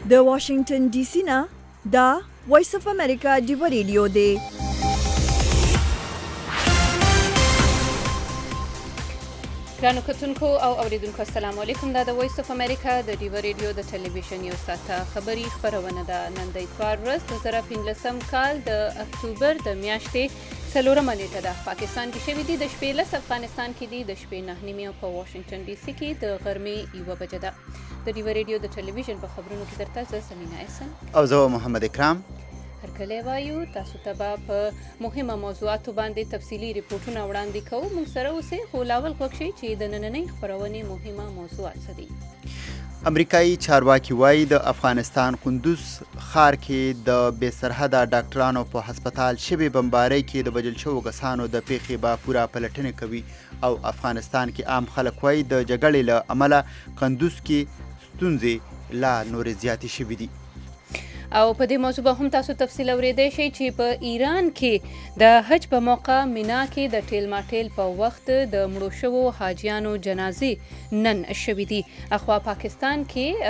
د واشنگټن ډي سي نه دا وایس اف امریکا ډیو ریډیو دی. ګرانو کتونکو او اوریدونکو السلام علیکم. دا د وایس اف امریکا د ډیو ریډیو د ټلویزیون یو ساعته خبري خبرونه ده. نن د اتوار ورځ 2015 کال د اکتوبر د میاشتې 4مه نیټه ده. پاکستان کې شوي دي د شپې 10، افغانستان کې دي د شپې 9 او په واشنگټن ډي سي کې د غرمې 1 بجه ده. د ډیو ریډیو د ټلویزیون په خبرونو کې درته زه سمینا احسن او زه محمد اکرام هرکلی وایو. تاسو ته به په مهمه موضوعاتو باندې تفصیلي ریپورټونه وړاندې کوو. موږ سره اوسئ، خو لاول غوږ شئ چې د نننۍ خپرونې مهمه موضوعات څه دي. امریکایي چارواکي وایي د افغانستان قندوز ښار کې د بې سرحده ډاکټرانو په هسپتال شوې بمبارۍ کې د وژل شوو کسانو د پیښې به پوره پلټنې کوي او افغانستان کې عام خلک وایي د جګړې له امله قندوز کې ستونزې لا نورې زیاتې شوې دي. او په دې موضوع به هم تاسو تفصیل اوریدی شئ چې په ایران کې د حج په موقع مینا کې د ټیل ماټیل په وخت د مړو شوو حاجیانو جنازې نن شوي دي. اخوا پاکستان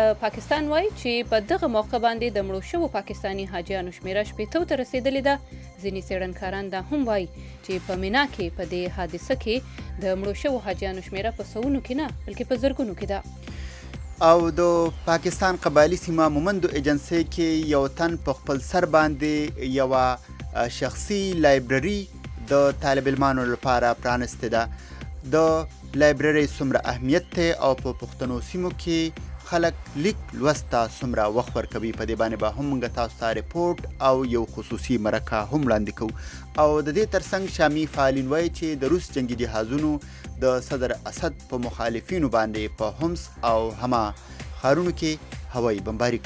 وایي چې په دغه موقع باندې د مړو شوو پاکستاني حاجیانو شمیره 80 ته رسیدلې ده. ځینې څېړنکاران دا هم وایي چې په مینا کې په دې حادثه کې د مړو شوو حاجیانو شمیره په سوونو کې نه بلکې په زرګونو کې ده. او د پاکستان قبایلي سیمه مومندو ایجنسۍ کې یو تن په خپل سر باندې یوه شخصي لایبرري د طالب علمانو لپاره پرانستې ده. د لایبرري څومره اهمیت دی او په پښتنو سیمو کې خلک لیک لوست ته څومره وخت ورکوي، په دې باندې به هم موږ تاسو ته ریپورټ او یو خصوصي مرکه هم وړاندې کوو. او د دې ترڅنګ شامي فعالین وایي چې د روس جنگي جهازونو د صدر اسد په مخالفینو باندې په همس او هما ښارونو کې هوایي بمباري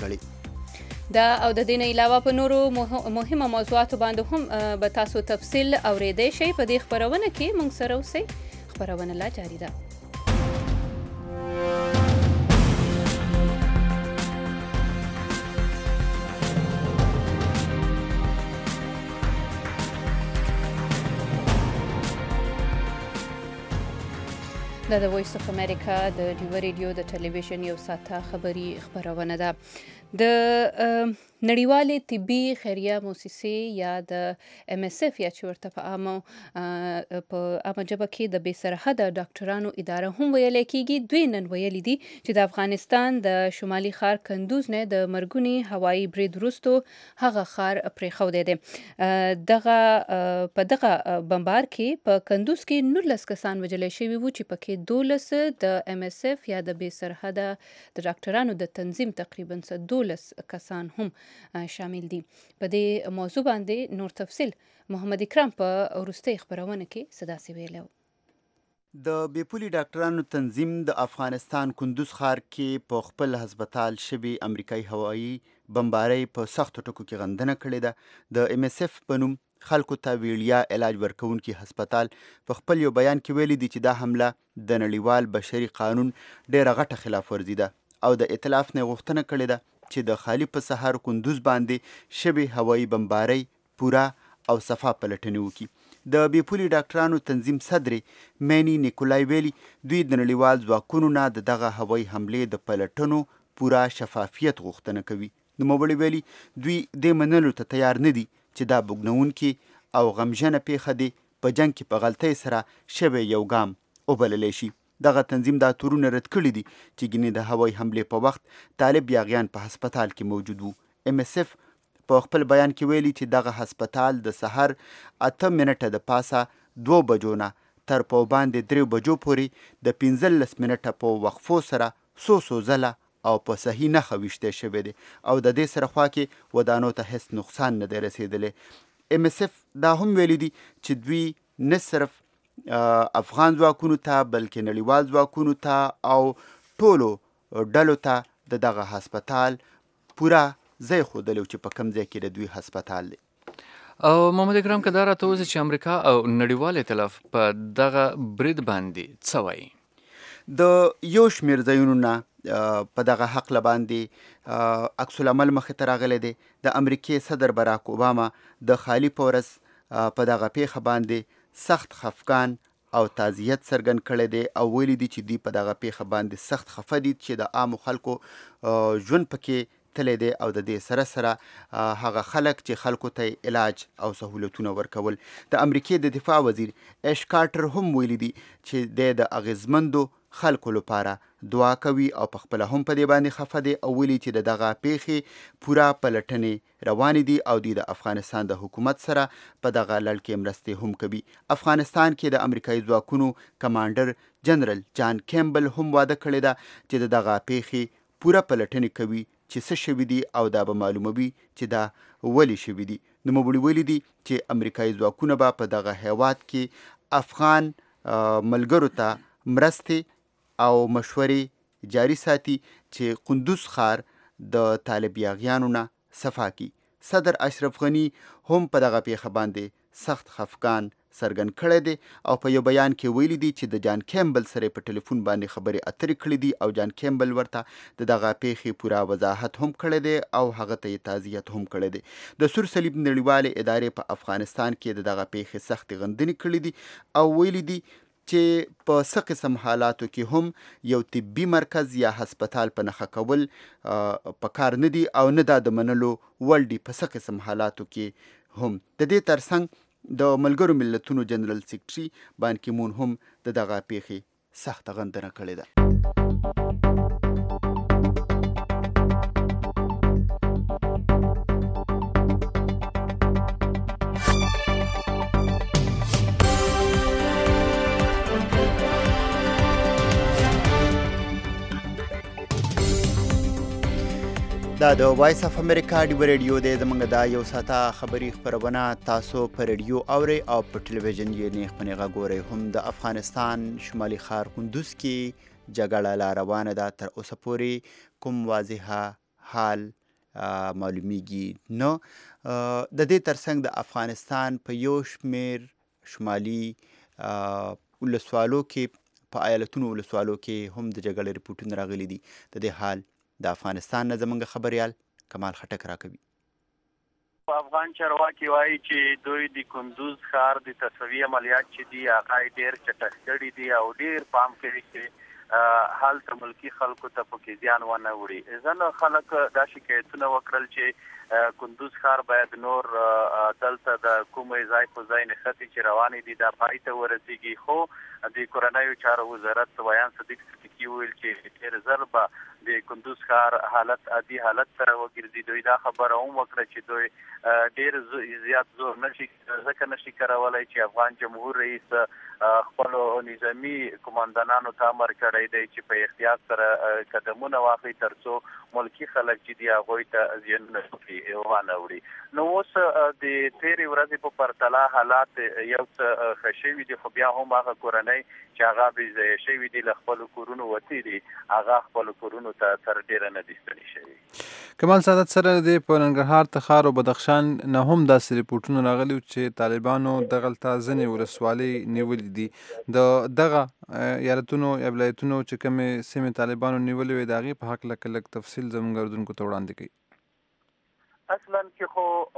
کړې دا. او د دې نه علاوه په نورو مهمه موضوعاتو باندې هم به تاسو تفصیل اوریدی شئ. په دې خپرونه کې موږ سره اوسئ، خپرونه لا جاري ده. دا د وایس اف امریکا د ډیو ریډیو د ټلویزیون یو ساعته خبري خپرونه ده. د نړیوالې طبي خیریه موسسې یا د ام اس اف یا چې ورته په عامه ژبه کې د بې سرحده ډاکټرانو اداره هم ویلی کېږي، دوی نن ویلي دي چې د افغانستان د شمالي ښار کندوز نه د مرګوني هوایي برید وروستو هغه ښار پرېښودی دی. په دغه بمبار کې په کندوز کې 19 کسان وژلی شوي وو چې پکې 12 د ام اس اف یا د بې سرحده د ډاکټرانو د تنظیم تقریبا 12 کسان هم شامل دي. په دې موضوع باندې نور تفصیل محمد اکرام په وروستۍ خپرونه کې څه داسې ویلی. د بېپولي ډاکټرانو تنظیم د افغانستان کندوز ښار کې په خپل هسپتال شوي امریکایي هوایي بمبارۍ په سختو ټکو کې غندنه کړې ده. د ام اس اف په نوم خلکو ته ویړیا علاج ورکوونکي هسپتال په خپل یو بیان کې ویلي دي چې دا حمله د نړیوال بشري قانون ډېره غټه خلاف ورزي ده او د ائتلاف نه غوښتنه کړې ده چې د خالي په سهار کندوز باندې شوي هوایي بمبارۍ پوره او صفا پلټنې وکړي. د بېپولي ډاکټرانو تنظیم صدر مینی نیکولای ویلي دوی د نړیوال ځواکونو نه د دغه هوایي حملې د پلټنو پوره شفافیت غوښتنه کوي. نوموړي ویلي دوی دې منلو ته تیار نه دي چې دا بوږنونکې او غمژنه پیښه دی په جنګ کې په غلطۍ سره شوی یو ګام وبللی شي. دغه تنظیم دا تورونه رد کړي دي چې ګینې د هوایي حملې په وخت طالب یاغیان په هسپتال کې موجود وو. ام اس اف په خپل بیان کې ویلي چې دغه هسپتال د سحر 8 منټه د پاسه 2 بجو نه تر په باندې 3 بجو پورې د 15 منټه په وقفو سره څو ځله او په صحیح نښه ویشتی شوی دی او د دې سره خوا کې ودانو ته هیڅ نقصان نه دی رسېدلی. ام اس اف دا هم ویلي دي چې دوی نه صرف افغان ځواکونو ته بلکې نړیوال ځواکونو ته او ټولو ډلو ته د دغه هسپتال پوره ځای ښودلی چې په کوم ځای کې د دوی هسپتال دی. او محمد اکرام که دا راته ووایي چې امریکا او نړیوال ائتلاف په دغه برید باندې څه وایي؟ د یو شمېر ځایونو نه په دغه حق باندې عکس العمل مخې ته راغلی دی. د امریکې صدر براک اوباما د خالي په ورځ په دغه پیښه باندې سخت خفګان او تعزیت څرګند کړی دی او ویلي دي چې دوی په دغه پیښه باندې سخت خفه دي چې د عامو خلکو ژوند پکې تللی دی او د دې سره سره هغه خلک چې خلکو ته علاج او سهولتونه ورکول. د امریکې د دفاع وزیر ایش کارټر هم ویلي دي چې د اغیزمندو خلکو لپاره دعا کوي او په خپله هم په دې باندې خفه دی او ویلي چې د دغه پیښې پوره پلټنې روانې دي او د افغانستان د حکومت سره په دغه لړ کې مرستې هم کوي. افغانستان کې د امریکایي ځواکونو کمانډر جنرال جان کیمبل هم واده کړې ده چې د دغه پیښې پوره پلټنې کوي چې څه شوي دي او دا به معلوموي چې دا ولې شوي دي. نوموړي ویلي دي چې امریکایي ځواکونه به په دغه هیواد کې افغان ملګرو ته مرستې او مشورې جاری ساتي چې قندوز ښار د طالب یاغیانو نه صفا کی. صدر اشرف غنی هم په دغه پیښه باندې سخت خفګان څرګند کړی دی او په یو بیان کې ویلي دي چې د جان کیمبل سره په ټلیفون باندې خبرې اترې کړې دي او جان کیمبل ورته د دغه پیښې پوره وضاحت هم کړی دی او هغه ته یې تعزیت هم کړی دی. د سور صلیب نړیوالې ادارې په افغانستان کې د دغه پیښې سختې غندنې کړې دي او ویلي دي چې په څه قسم حالاتو کې هم یو طبي مرکز یا هسپتال په نښه کول په کار نه دي او نه دا د منلو وړ دي په څه قسم حالاتو کې هم. د دې ترڅنګ د ملګرو ملتونو جنرال سیکرټري بان کی مون هم د دغه پیښې سخته غندنه کړې ده. دا د وایس اف امریکا ډیو ریډیو دی. زمونږ دا یو ساعته خبري خپرونه تاسو په ریډیو اورئ او په ټلویزیون یې نیغ په نیغه ګورئ. هم د افغانستان شمالي ښار کندوز کې جګړه لا روانه ده. تر اوسه پورې کوم واضحه حال معلومیږي نه. د دې ترڅنګ د افغانستان په یو شمیر شمالي ولسوالو کې په ایالتونو ولسوالو کې هم د جګړې رپورټونه راغلي دي. د دې حال د افغانستان نه زمونږ خبریال کمال خټک راکوي. افغان چارواکي وایي چې دوی د کندوز ښار د تصفیې عملیات چې دي هغه ډېر چټک کړي دي او ډېر پام کوي چې هلته ملکي خلکو ته پکې زیان ونه وړي. ځینې خلک دا شکایتونه وکړل چې کندوز ښار باید نور دلته د کومې ځای په ځای نښتې چې روانې دي دا پای ته ورسېږي. خو د کورنیو چارو وزارت ویان صدیق صدیقي ویل چې ډېر ژر به د کندوز ښار حالت عادي حالت سره وګرځي. دوی دا خبره هم وکړه چې دوی ډېر زیات زور ځکه نشي کولی چې افغان جمهور رئیس خپلو نظامي قماندانانو ته امر کړی دی چې په احتیاط سره قدمونه واخلي تر څو ملکي خلک چې دي هغوی ته زیانونه ونه وړي. نو اوس د تېرې ورځې په پرتله حالات یو څه ښه شوي دي خو بیا هم هغه کورنۍ چې هغه بې ځایه شوي دي له خپلو کورونو وتي دي هغه خپلو کورونو ته تر ډېره نه دي ستنې شوي. کمال سعادت سره د په ننګرهار تخار او بدخشان نه هم داسې رپورټونه راغلي چې طالبانو دغلته ځینې ولسوالۍ نیولې دي. د دغه ایالتونو یا ولایتونو چې کومې سیمې طالبانو نیولې وې د هغې په هکله لږ تفصیل زموږ اردوونکو ته وړاندې کوي. اصلا کې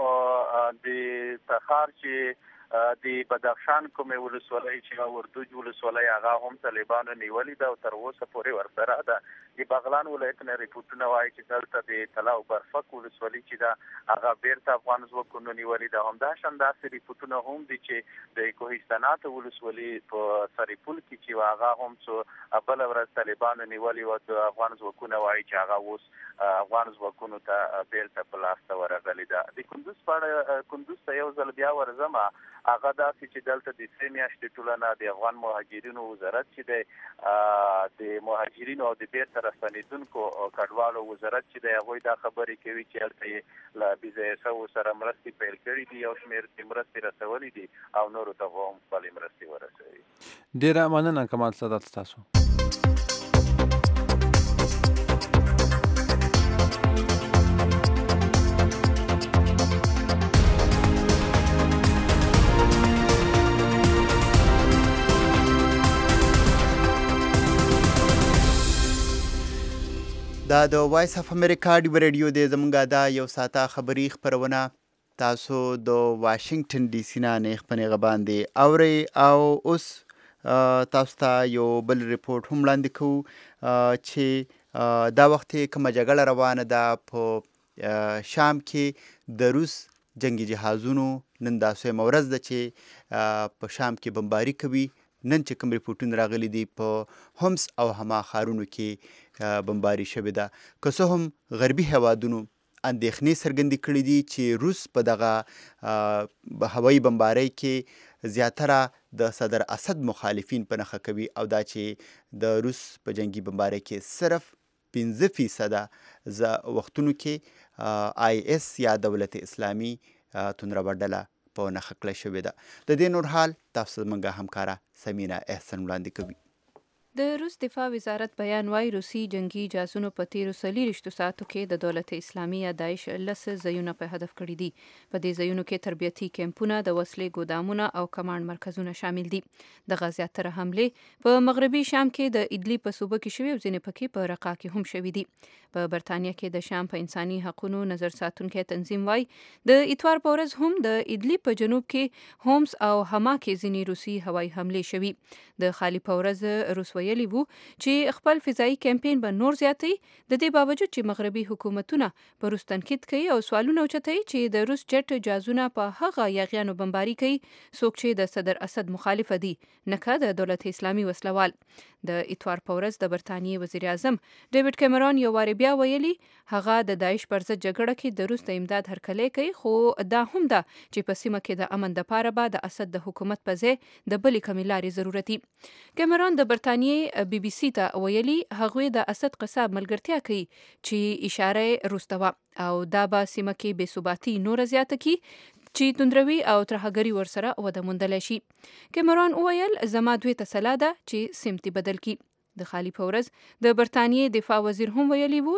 خو د تخار چې د بدخشان کومې ولسوالۍ چې وردوج ولسوالۍ هغه هم طالبانو نیولې ده او تر اوسه پورې ورسره ده. د بغلان ولایت نه رپورټونه وایي چې دلته د طلا او برفک ولسوالۍ چې ده هغه بیرته افغان ځواکونو نیولې ده. همداشان داسې رپورټونه هم دي چې د کوهستانات ولسوالۍ په سرپل کې چې هغه هم څو بله ورځ طالبانو نیولې وه د افغان ځواکونه وایي چې هغه اوس افغان ځواکونو ته بیرته په لاس ته ورغلې ده. د کندوز په اړه کندوز ته یو ځل بیا ورځمه هغه داسې چې دلته د 3 میاشتې ټولنه د افغان مهاجرینو وزارت چې دی د مهاجرینو او د بیرته راستنېدونکو کډوالو وزارت چې دی هغوی دا خبرې کوي چې هلته یې له بې ځایه شوو سره مرستې پیل کړي دي یو شمېر یې مرستې رسولي دي او نورو ته هم خپلې مرستې ورسوي. ډېره مننه کمال سعادت ستاسو. دا د وایس اف امریکا ډیو ریډیو دی. زمونږ دا یو ساعته خبري خپرونه تاسو د واشنگټن ډي سي نه نیغ په نیغه باندې اورئ او اوس تاسو ته یو بل رپورټ هم وړاندې کوو چې دا وخت کومه جګړه روانه ده په شام کې د روس جنگي جهازونو نن دا سویمه ورځ ده چې په شام کې بمباري کوي. نن چې کوم ریپورټونه راغلي دي په همس او هما ښارونو کې بمباري شوې ده. که څه هم غربي هیوادونو اندېښنې څرګندې کړي دي چې روس په دغه هوایي بمبارۍ کې زیاتره د صدر اسد مخالفین په نښه کوي او دا چې د روس په جنگي بمبارۍ کې صرف 5% وختونو کې آی اس یا دولت اسلامي تندربه ډله په نښه کړی شوې ده. د دې نور حال تاسو زموږ همکاره سمینا احسن وړاندې کوي. د روس دفاع وزارت بیان وايي روسي جنگي جاسونو په تیرو 24 ساعتو کې د دولت اسلامي یا داعش 10 ځایونه په هدف کړي دي. په دې ځایونو کې تربیتي کیمپونه، د وسلې ګودامونه او کمانډ مرکزونه شامل دي. دغه زیاتره حملې په مغربي شام کې د ادلیب په صوبه کې شوي او ځینې پکې په رقا کې هم شوي دي. په برتانیا کې د شام په انساني حقوقو نظر ساتونکي تنظیم وايي د اتوار په ورځ هم د ادلیب په جنوب کې هومس او هما کې ځینې روسي هوایي حملې شوي. د خالي په ورځ روس ویلي وو چې خپل فضایي کمپاین به نور زیاتوي، د دې باوجود چې مغربي حکومتونه په روس تنقید کوي او سوالونه اوچتوي چې د روس جټ جازونه په هغه یاغیانو بمباري کوي څوک چې د صدر اسد مخالفه دي، نه که د دولت اسلامي وسلوال. د اتوار په ورځ د برتانیې وزیر اعظم ډیوډ کیمرون یو وارې بیا ویلي هغه د داعش پر ضد جګړه کې د روس د امداد هرکلی کوي، خو دا هم ده چې په سیمه کې د امن دپاره به د اسد د حکومت په ځای د بلې کمې لارې ضرورت دي. کیمرون د برتانیې بي بي سي ته ویلي هغوی د اسد قصاب ملګرتیا کوي چې اشاره روس ته وه او دا به سیمه کې بې ثباتي نوره زیاته کی چې توندروي او ترهګري ورسره وده موندلی شي. کیمرون وویل زما دوی ته سلا ده چې سمتي بدل کی. د خالي په ورځ د برتانیې دفاع وزیر هم ویلي وو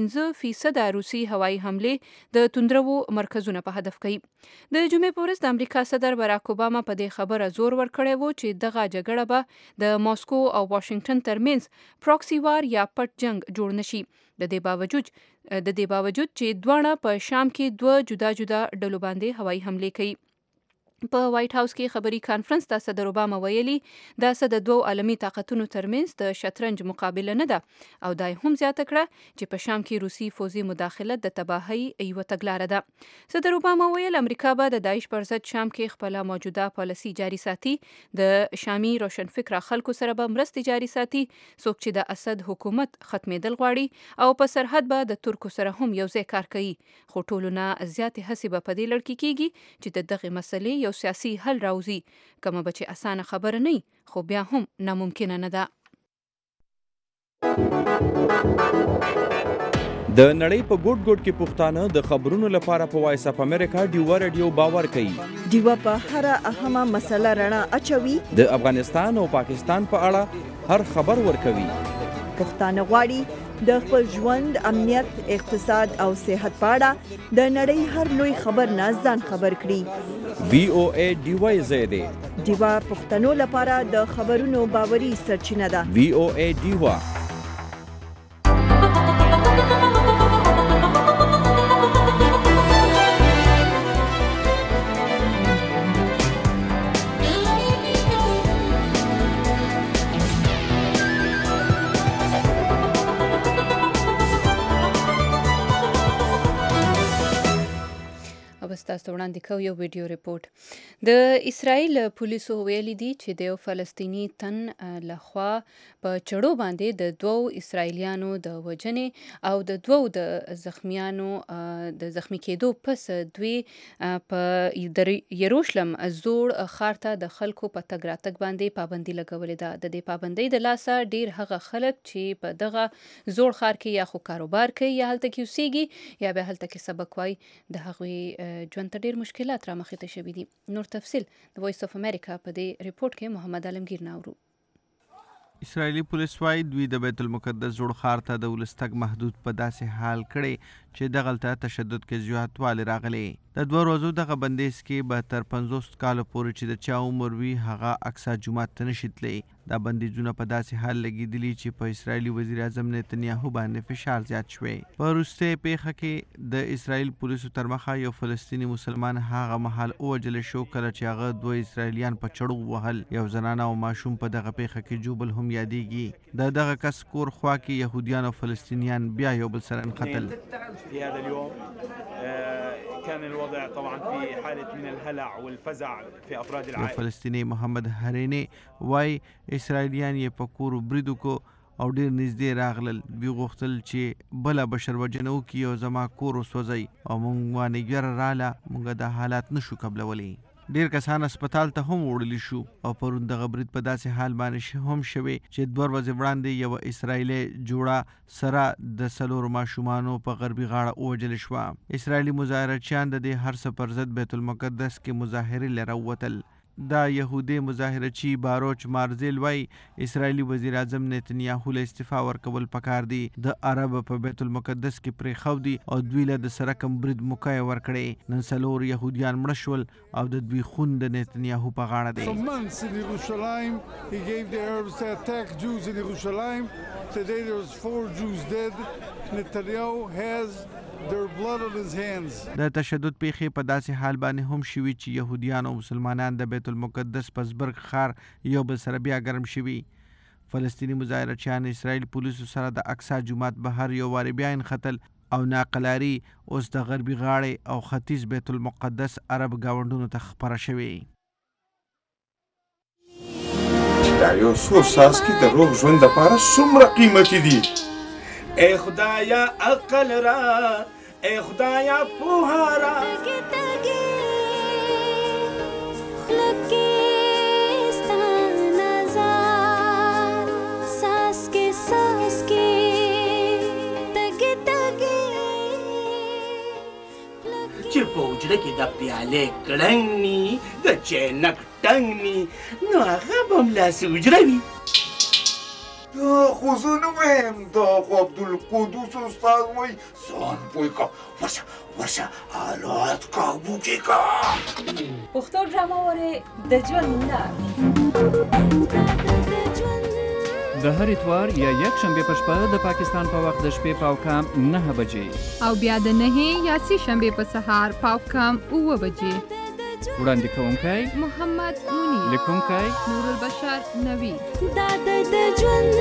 15% روسي هوایي حملې د توندرو مرکزونه په هدف کوي. د جمعې په ورځ د امریکا صدر باراک اوباما په دې خبره زور ورکړی وو چې دغه جګړه به د ماسکو او واشنگټن ترمنځ پراکسي وار یا پټ جنگ جوړ نشي. د دې باوجود چې دواړه په شام کې دوه جدا جدا ډلو باندې هوایي حملې کوي. په وایټ هاوس کې خبري کانفرنس ته صدر اوباما ویلي دا د دوه عالمي طاقتونو ترمنځ د شطرنج مقابله نه ده او دا هم زیاته کړه چې په شام کې روسي فوزي مداخلت د تباهۍ یوه تګلاره ده. صدر اوباما ویل امریکا به د داعش پر ضد شام کې خپله موجوده پالیسي جاري ساتي، د شامي روشنفکره خلکو سره به مرستې جاري ساتي څوک چې د اسد حکومت ختمېدل غواړي او په سرحد به د ترکو سره هم یو ځای کار کوي. خو ټولو نه زیاتې هڅې به په دې لړ کې کیږي چې د دغې مسلې یو سیاسي حل راوځي، کومه به چې اسانه خبره نه خو بیا هم ناممکنه نه ده. د نړۍ په ګوټ ګوټ کې پښتانه د خبرونو لپاره په وایس اف امریکا ډیوا رادیو باور کوي. ډیوا په هر اهمه مسله رڼا اچوي، د افغانستان او پاکستان په اړه هر خبر ورکوي. پښتانه غواړي د خپل ژوند، امنیت، اقتصاد او صحت په اړه د نړۍ هر لوی خبر نه ځان خبر کړي. VOA ډیوا زیاده ډیوا پښتنو لپاره د خبرونو باوري سرچینه ده. VOA ډیوا. تاسو وړاندې کوو یو ویډیو ریپورت. د اسرائیل پولیسو ویلي دي چې د یو فلسطینی تن لخوا په چړو باندې د دوو اسرائیلیانو د وژنې او د دوو د زخمیانو د زخمی کېدو پس دوی په یروشلم زوړ ښار ته د خلکو په تګ راتګ باندې پابندي لګولې ده. د دې پابندۍ د لاسه ډیر هغه خلک چې په دغه زوړ ښار کې یا خو کاروبار کوي یا هلته کې اوسیږي یا به هلته کې سبق وایي د هغوی ژوند ته ډیر مشکلات را مخې ته شوي دي. نور تفصیل د وایس اف امریکا په دې ریپورت کې محمد عالمگیر ناورو. اسرائیلي پولیس وایي دوی د بیت المقدس جوړ ښار ته د ولس تګ محدود په داسې حال کړی چې دغلته تشدد کې زیاتوالی راغلی. د 2 ورځو دغه بندیز کې به تر 50 کالو پورې چې د چا عمر وي هغه اقصی جومات ته نشي تللی. دا بندیزونه په داسې حال لګېدلي چې په اسرائیلي وزیر اعظم نتنیاهو باندې فشار زیات شوی. په وروستۍ پیښه کې د اسرائیل پولیسو تر مخه یو فلسطیني مسلمان هغه مهال ووژل شو کله چې هغه 2 اسرائیلیان په چړو وهل. یو زنانه او ماشوم په دغه پیښه کې جوبل هم یادېږي. د دغه کس کور خوا کې یهودیان او فلسطینیان بیا یو بل سره نښتل. في هذا اليوم كان الوضع طبعا في حالة من الهلع والفزع في أفراد العائلة. فلسطیني محمد هرینی وای اسرائیلیان یې په کور برید وکړو او ډېر نږدې راغلل. دوی غوښتل چې بله بشر وژنه وکړي او زما کور وسوځوي او موږ باندې ګیره راله، موږ دا حالات نشو قبلولی. ډیر کسان هسپتال ته هم وړلی شو او پرون دغه برید په داسې حال باندې هم شوی چې 2 ورځې وړاندې یوه اسرائیلي جوړه سره د 4 ماشومانو په غربي غاړه ووژل شوه. اسرائیلي مظاهرچیان د دې هر څه پر ضد بیت المقدس کې مظاهرې له راووتل. دا یهودي مظاهرچی باروچ مارزیل وای اسرائیلي وزیر اعظم نتنیاهو له استعفا ورکول پکار دی. د عرب په بیت المقدس کې پرېښود دي او دوی له د سره کم برید موقع ورکړې. نن 4 یهودیان مړه شول او د دوی خون د نتنیاهو په غاړه دی. For months in Jerusalem, he gave the Arabs to attack Jews in Jerusalem. Today there's 4 Jews dead. Netanyahu has their blood on his hands. د تشدد پیښې په داسې حال باندې هم شوي چې یهودیان او مسلمانان د بیت المقدس په زبرګ ښار یو بل سره بیا ګرم شوي. فلسطیني مظاهرچیان اسرائیل پولیسو سره د اقصی جومات بهر یو وارې بیا نښتل او ناقلاري اوس د غربي غاړې او ختیځ بیت المقدس عرب ګاونډونو ته خپره شوې. دا یو څو څاڅکي د روغ ژوند دپاره څومره قیمتي دي. ای خدایا عقل را، ای خدایا پوها را. چې په حجره کې د پیالې کړنګ ني، د چینک ټنګ ني، نو هغه به هم لاسې حجره وي. دا خو زه نه وایم، دا خو عبدالقدوس استاد وایي ځان پوه کا، ورشه حالات کابو کې کا. پښتو ډرامه وارې د ژوند لار د هر اتوار یا یک شنبه په شپه د پاکستان په وخت د شپې پاوکام 9 بجې او بیا د 9 یا 3 شنبه په سهار پاوکام 9 بجې. وړاندې کوونکی محمد منیر، لیکونکی نور البشر نوی. دا د ژوند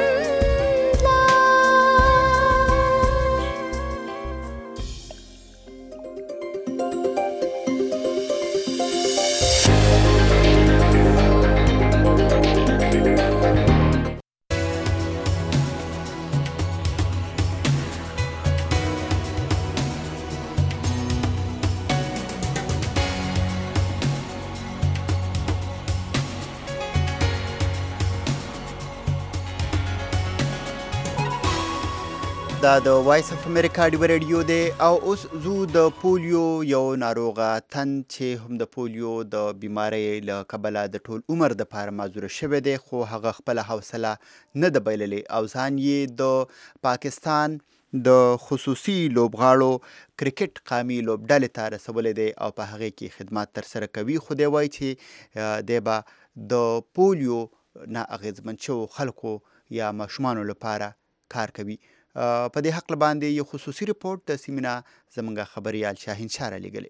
دا د وایس اف امریکا ډیو ریډیو دی او اوس زو د پولیو یو ناروغه تن چې هم د پولیو د بیماری له کبله د ټول عمر د پاره معذور شوی دی، خو هغه خپل حوصله نه د بایللې او ځان یې د پاکستان د خصوصي لوبغاړو کرکټ قامي لوبډلې ته رسولی دی او په هغې کې خدمات ترسره کوي. خو دی وایي چې دی به د پولیو نه اغېزمن شوو خلکو یا ماشومانو لپاره کار کوي. په دې حق باندې یو خصوصي رپورټ د سیمینه زمونږ خبريال شاهین شاره لګلې.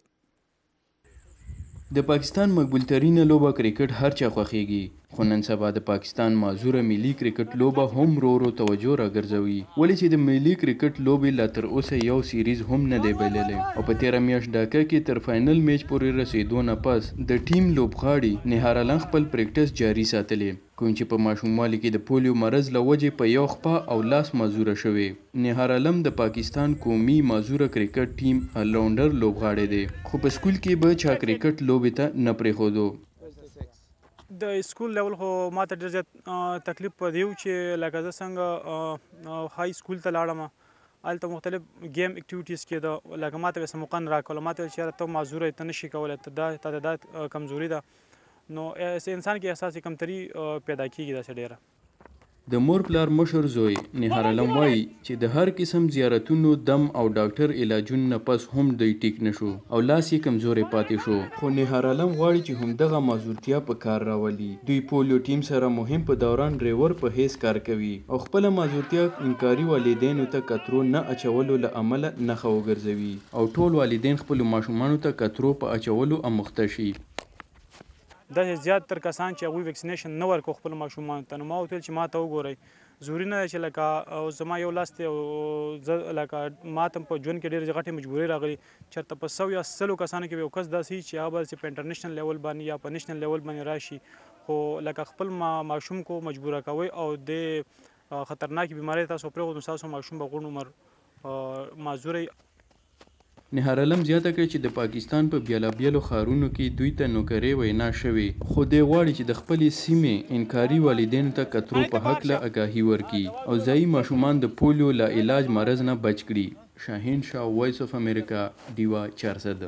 د پاکستان مقبول ترینه لوبه کرکټ هر چا خوښیږي، خو نن سبا د پاکستان معذوره ملي کرکټ لوبه هم رو توجه راګرځوي، ولې چې د ملي کرکټ لوبې لا تر اوسه یو سیریز هم نه دی بایللی او په 13 میاشت ډاکه کې تر فائنل میچ پورې رسیدو نه پس د ټیم لوبغاړي نهار علم خپل پریکټس جاری ساتلی، کوم چې په ماشوموالي کې د پولیو مرض له وجې په یو خپه او لاس معذوره شوی. نهار علم د پاکستان قومي معذوره کرکټ ټیم الراونډر لوبغاړی دی، خو په سکول کې به چا کرکټ لوبې ته نه پرېښودو. د سکول لیول خو ماته ډېر زیات تکلیف په دیو چې لکه زه څنګه های سکول ته لاړم، هلته مختلف گیم اکټیویټیز کېده، لکه ماته به څه موقع نه راکوله، ماته ویل چې ته معذوره یې، ته نشي کولی، تا ته دا کمزوري ده، نو انسان کې احساس کمتري پیدا کېږي داسې ډېره. د مور پلار مشر زوی نهار علم وایي چې د هر قسم زیارتونو دم او ډاکټر علاجونو نه پس هم دوی ټیک نشو او لاس یې کمزورې پاتې شو. خو نهار علم غواړي چې همدغه معذورتیا په کار راولي. دوی پولیو ټیم سره مهم په دوران ډریور په حیث کار کوي او خپل معذورتیا انکاري والدینو ته کترو نه اچولو له امله نښه وګرځوي او ټول والدین خپل ماشومانو ته کترو په اچولو اموخته شي. داسې زیات تر کسان چې هغوی ویکسینیشن نه ورکوي خپلو ماشومانو ته، نو ما ورته ویل چې ما ته وګورئ ضروري نه ده چې لکه زما یو لاس دی او زه لکه ما ته په ژوند کې ډېرې غټې مجبورۍ راغلي، چېرته په 100 یا 100 کسانو کې به یو کس داسې وي چې هغه به په انټرنیشنل لیول باندې یا په نیشنل لیول باندې راشي، خو لکه خپل ماشوم کو مجبوره کوئ او د خطرناکې بیمارۍ تاسو پرېښود نو ستاسو ماشوم به غوڼ عمر معذوری. نهار علم زیاته کړې چې د پاکستان په بیلابیلو ښارونو کې دوی ته نوکرۍ وینا شوې، خو دی غواړي چې د خپلې سیمې انکاري والدینو ته کترو په هکله آګاهي ورکړي او ځایي ماشومان د پولیو لا علاج مرض نه بچ کړي. شاهین شاه، وایس اف امریکا، ډیوا 400.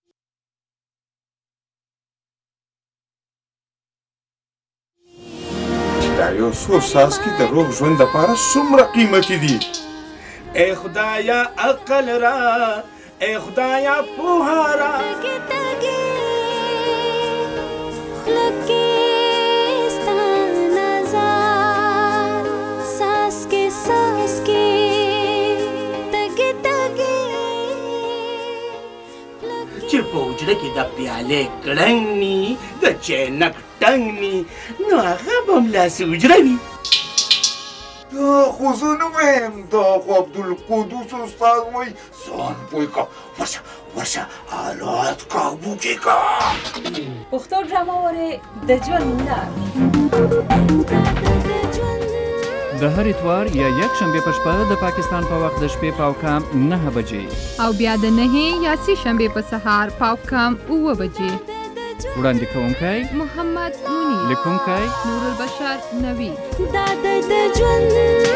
دا یو څو څاڅکي د روغ ژوند دپاره څومره قیمتي دي. ای خدایا عقل را، ای خدایا پوها را، چې په اوجره کې د پیالې کړنګ ني د چینک ټنګ ني نو هغه به همداسې اوجره وي. دا خو زه نه وایم، دا خو عبدالقدوس استاد وایي ځان پوه که ورشه ورشه حالات کابو کې که. پښتو ډرامه وارې د ژوند لار د هر اتوار یا یک شنبه په شپه د پاکستان په وخت د شپې پاوکام 9 بجې او بیا د 9 یا 3 شنبه په سهار پاوکام 9 بجې. وړاندې کوونکی محمد مونی، لیکونکی نور البشر نوی. دا د ژوند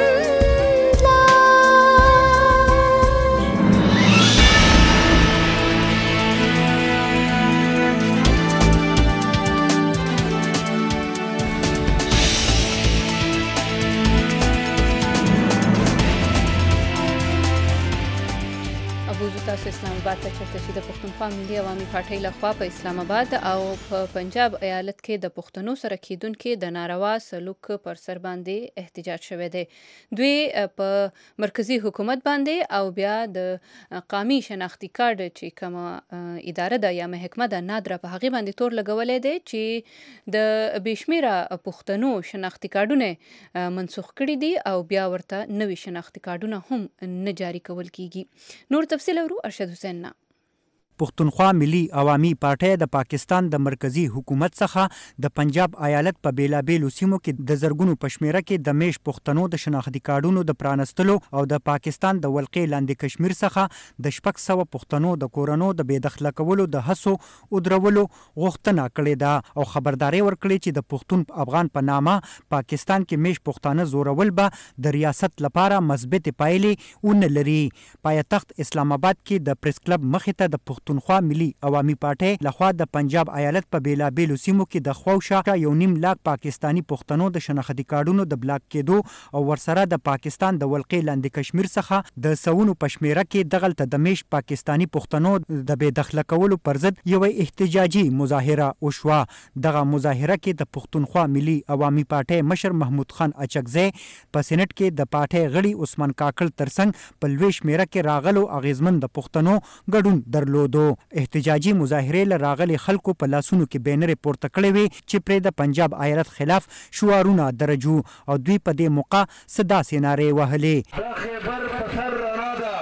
تاسو اسلام آباد ته چرته چې د پښتونخوا ملي عوامي پارټۍ لخوا په اسلام آباد او په پنجاب ایالت کې د پښتنو سره کېدونکې د ناروا سلوک پر سر باندې احتجاج شوی دی. دوی په مرکزی حکومت باندې او بیا د قومي شناختی کارت چې کومه اداره ده یا محکمه ده نادره په هغې باندې تور لګولی دی چې د بېشمېره پښتنو شناختی کارډونه منسوخ کړي دي او بیا ورته نوي شناختی کارډونه هم نه جاري کول کیږي. نور تفصیل اورو ارشد حسین نه. پښتونخوا ملي عوامي پارټۍ د پاکستان د مرکزی حکومت څخه د پنجاب ایالت په بیلابیلو سیمو کې د زرګونو په شمېره کې د میش پښتنو د شناختی کارډونو د پرانستلو او د پاکستان د ولقې لاندې کشمیر څخه د 600 پښتنو د کورونو د بېدخله کولو د هڅو ودرولو غوښتنه کړې ده او خبرداري ورکړې چې د پښتون افغان په نامه پاکستان کې میش پښتانه زورول به د ریاست لپاره مثبت پایلې ونه لري. پایتخت اسلام آباد کې د پریس کلب مخې ته د پښتونخوا ملي عوامي پارټۍ لخوا د پنجاب ایالت په بیلابیلو سیمو کې د خواوشا 1.5 لاک پاکستانی پښتنو د شناختی کارډونو د بلاک کېدو او ورسره د پاکستان د ولقې لاندې کشمیر څخه د سونو پشمیره کې دغلته د میش پاکستانی پښتنو د بېدخله کولو پر ضد یو احتجاجي مظاهره وشوه. دغه مظاهره کې د پښتونخوا ملي عوامي پارټۍ مشر محمود خان اچکزی په سېنات کې د پارټۍ غړي عثمان کاکړ ترڅنګ په لوی شمېره کې راغلو اغیزمن د پښتنو ګډون درلود. احتجاجي مظاهرې له راغلي خلکو په لاسونو کې بینرې پورته کړې وې چې پرې د پنجاب ایالت خلاف شعارونه درجو او دوی په دې موقع څه داسې نارې وهلې. د خیبر په سر رڼا ده،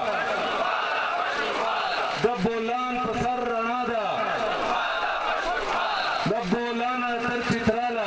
د بولان په سر رڼا ده، د بولان تر پتراله.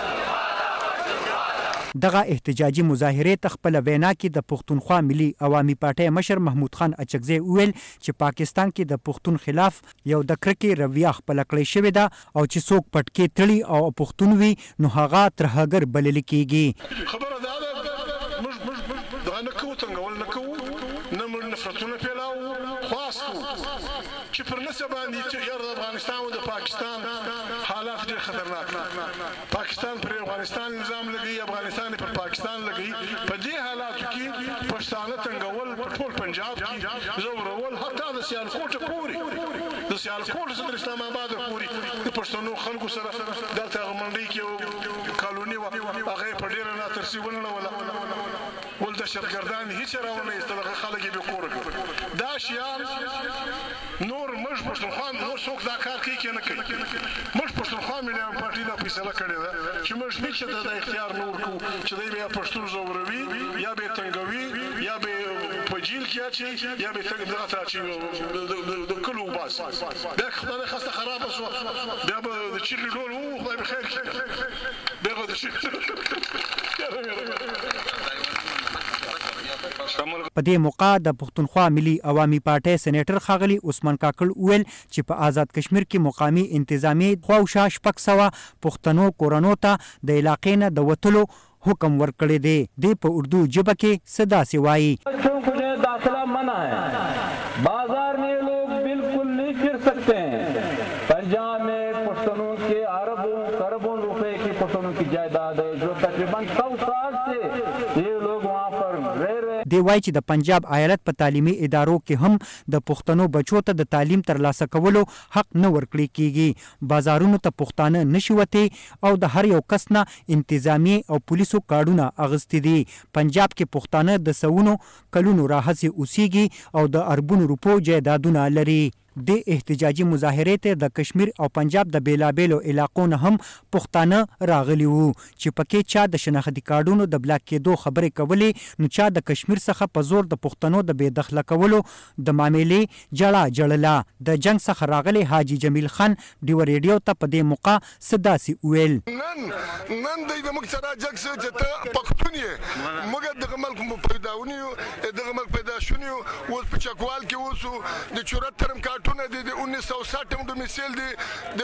دغه احتجاجي مظاهرې ته خپله وینا کې د پښتونخوا ملي عوامي پارټۍ مشر محمود خان اچکزی وویل چې پاکستان کې د پښتون خلاف یو د کرکې رویه خپله کړې شوې ده او چې څوک پټکې تړي او پښتون وي نو هغه ترهګر بلل کېږي. خبره دا ده موږ د دا نه کوو تنګول نه کوو نه موږ نفرتونه پیلاوو خواست کوو چې پر نسه باندې چې یاره د افغانستان او د پاکستان حالات ډېر خطرناک پاکستان پر افغانستان نظام لګي افغانستان پر پاکستان لګي په دې حالاتو کې پښتانه تنګول په ټول پنجاب کې زورول حتی د سیالکوټ پورې د سیالکوټ څخه اسلام آباد پورې د پښتنو خلکو سره دلته منډي کې کالونی و هغه په ډېر نه ترسیول نه ولا ول د شرګردان هیڅ راونه استلغه خلک به کور دا شیان نور مش پښتونخوا نور څوک دا کار کوي کې نه کوي مش پښتونخوا ملي پارټي دا فیصله کړې ده چې مش نشي د اختیار نور کو چې دوی بیا پښتون زوروي یا به تنګوي یا به په جیل کې اچي یا به دغه اچي د کلو باس دا خدای خسته خراب شو بیا به د چیل ډول او خدای به خیر کړي بیا به د چیل په دې موقع د پښتونخوا ملي عوامي پارټۍ سېنیټر ښاغلي عثمان کاکړ وویل چې په آزاد کشمیر کې مقامي انتظامیې خواوشا 600 پښتنو کورنو ته د علاقې نه د وتلو حکم ورکړی دی په اردو ژبه کې څه داسې وایي दाखिला मना है बाजार में लोग बिल्कुल नहीं फिर सकते हैं पंजाब में पश्तूनों के अरबों रुपए की पश्तूनों की जायदाद है जो तकरीबन 100 साल से ये लोग वहाँ पर रह रहे دی وایي چې د پنجاب ایالت په تعلیمي ادارو کې هم د پښتنو بچو ته د تعلیم ترلاسه کولو حق نه ورکړی کیږي بازارونو ته پښتانه نشي وتی او د هر یو کس نه انتظامی او پولیسو کارډونه اغستې دي پنجاب کې پښتانه د سونو کلونو راهسي اوسېږي او د اربونو روپو جایدادونه لري د احتجاجي مظاهرې ته د کشمیر او پنجاب د بیلابیلو علاقو نه هم پښتانه راغلي وو چې پکې چا د شناختی کارډونو د بلاک کېدو خبرې کولې نو چا د کشمیر څخه په زور د پښتنو د بې دخله کولو د معاملې جړله د جنگ څخه راغلي حاجی جمیل خان ډیو ریډیو ته په دې موقع صداسي ویل نن د موږ سره جګ څه چې ته پښتون یې موږ دغه ملک مو پیدا ونیو دغه ملک پیدا شونیو اوس په چکوال کې اوسو د چورت ترم کارټونه دي د 1960 ډومیسیل دي د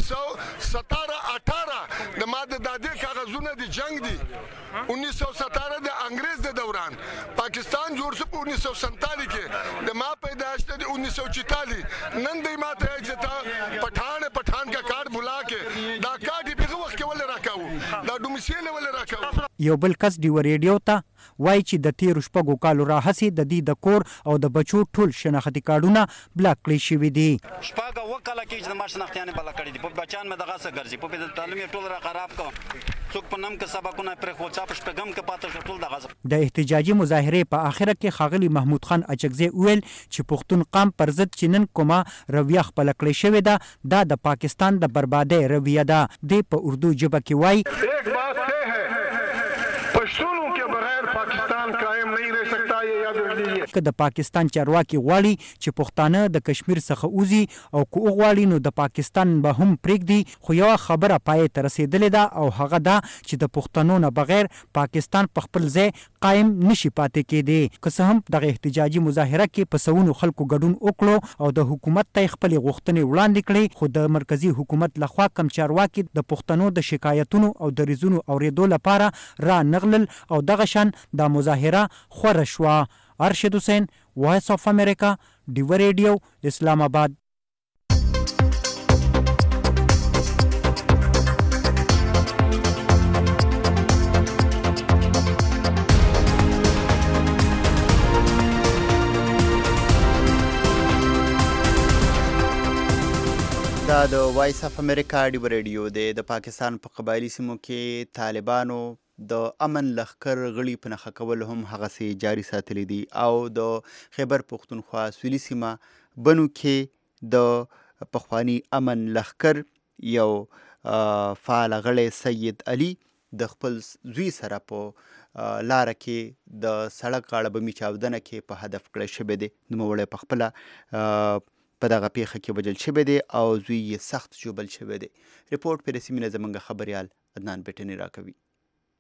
1917-18 د ماده دادې کاغذونه دي جنگ دي 1917 د انګريز د دوران پاکستان جوړ شو په 1947 کې د ما پیدائش د 1944 نن د ماته چې تا پठान کا کارت بلا کې دا کارت په وخت کې ول راکاو دا ډومیسیل ول راکاو یو بل کس ډیو ریډیو ته وایي چې د 13 کالو راهسي د دې د کور او د بچو ټول شناختی کارډونه بلاک کړی شوی دي شپږ وکاله کې چې ما شناختيانه بل کړی دي په بچان مې دغه څه ګرځي په تعلیم ټول را خراب کو څوک په نام کې سبقونه پر خوچا په شپږم کې پاتې ټول دغه د احتجاجي مظاهره په اخره کې ښاغلي محمود خان اچکزی ویل چې پښتون قام پر ضد چنن کومه رویه خپل کړی شوی ده دا د پاکستان د بربادۍ رویه ده د په اردو ژبه کې وایي ایک بات طے ہے پښتونوں کے بغیر پاکستان قائم نہیں رہ سکتا یہ یاد رکھیے که د پاکستان چارواکي غواړي چې پښتانه د کشمیر څخه اوزي او کو غواړي نو د پاکستان به هم پرېږدي خو یو خبره پای ته رسیدلې ده او هغه دا چې د پښتنو نه بغیر پاکستان په خپل ځای قائم نشي پاتې کېدی که څه هم د احتجاجي مظاهره کې په سونو خلکو ګډون وکړو او د حکومت ته خپل غوښتنې وړاندې کړې خو د مرکزی حکومت لخوا کم چارواکي د پښتنو د شکایتونو او د ریزونو اوریدو لپاره را نغلل او دغه شان د مظاهره خوره شوه ارشد حسین وایس اف امریکا ډیو ریډیو اسلام آباد دا د وایس اف امریکا ډیو ریډیو د پاکستان په قبایلی سیمو کې طالبانو د امن لښکر غړي په نښه کول هم هغسې جاري ساتلی دي او د خیبر پښتونخوا سویلي سیمه بنو کې د پخواني امن لښکر یو فعال غړی سید علي د خپل زوی سره په لاره کې د سړک غاړه بمي چاودنه کې په هدف کړی شوی دی نوموړی په خپله په دغه پیښه کې وژل شوی دی او زوی یې سخت ژوبل شوی دی ریپورټ په رسمي نه زموږ خبریال عدنان بیټني راکوي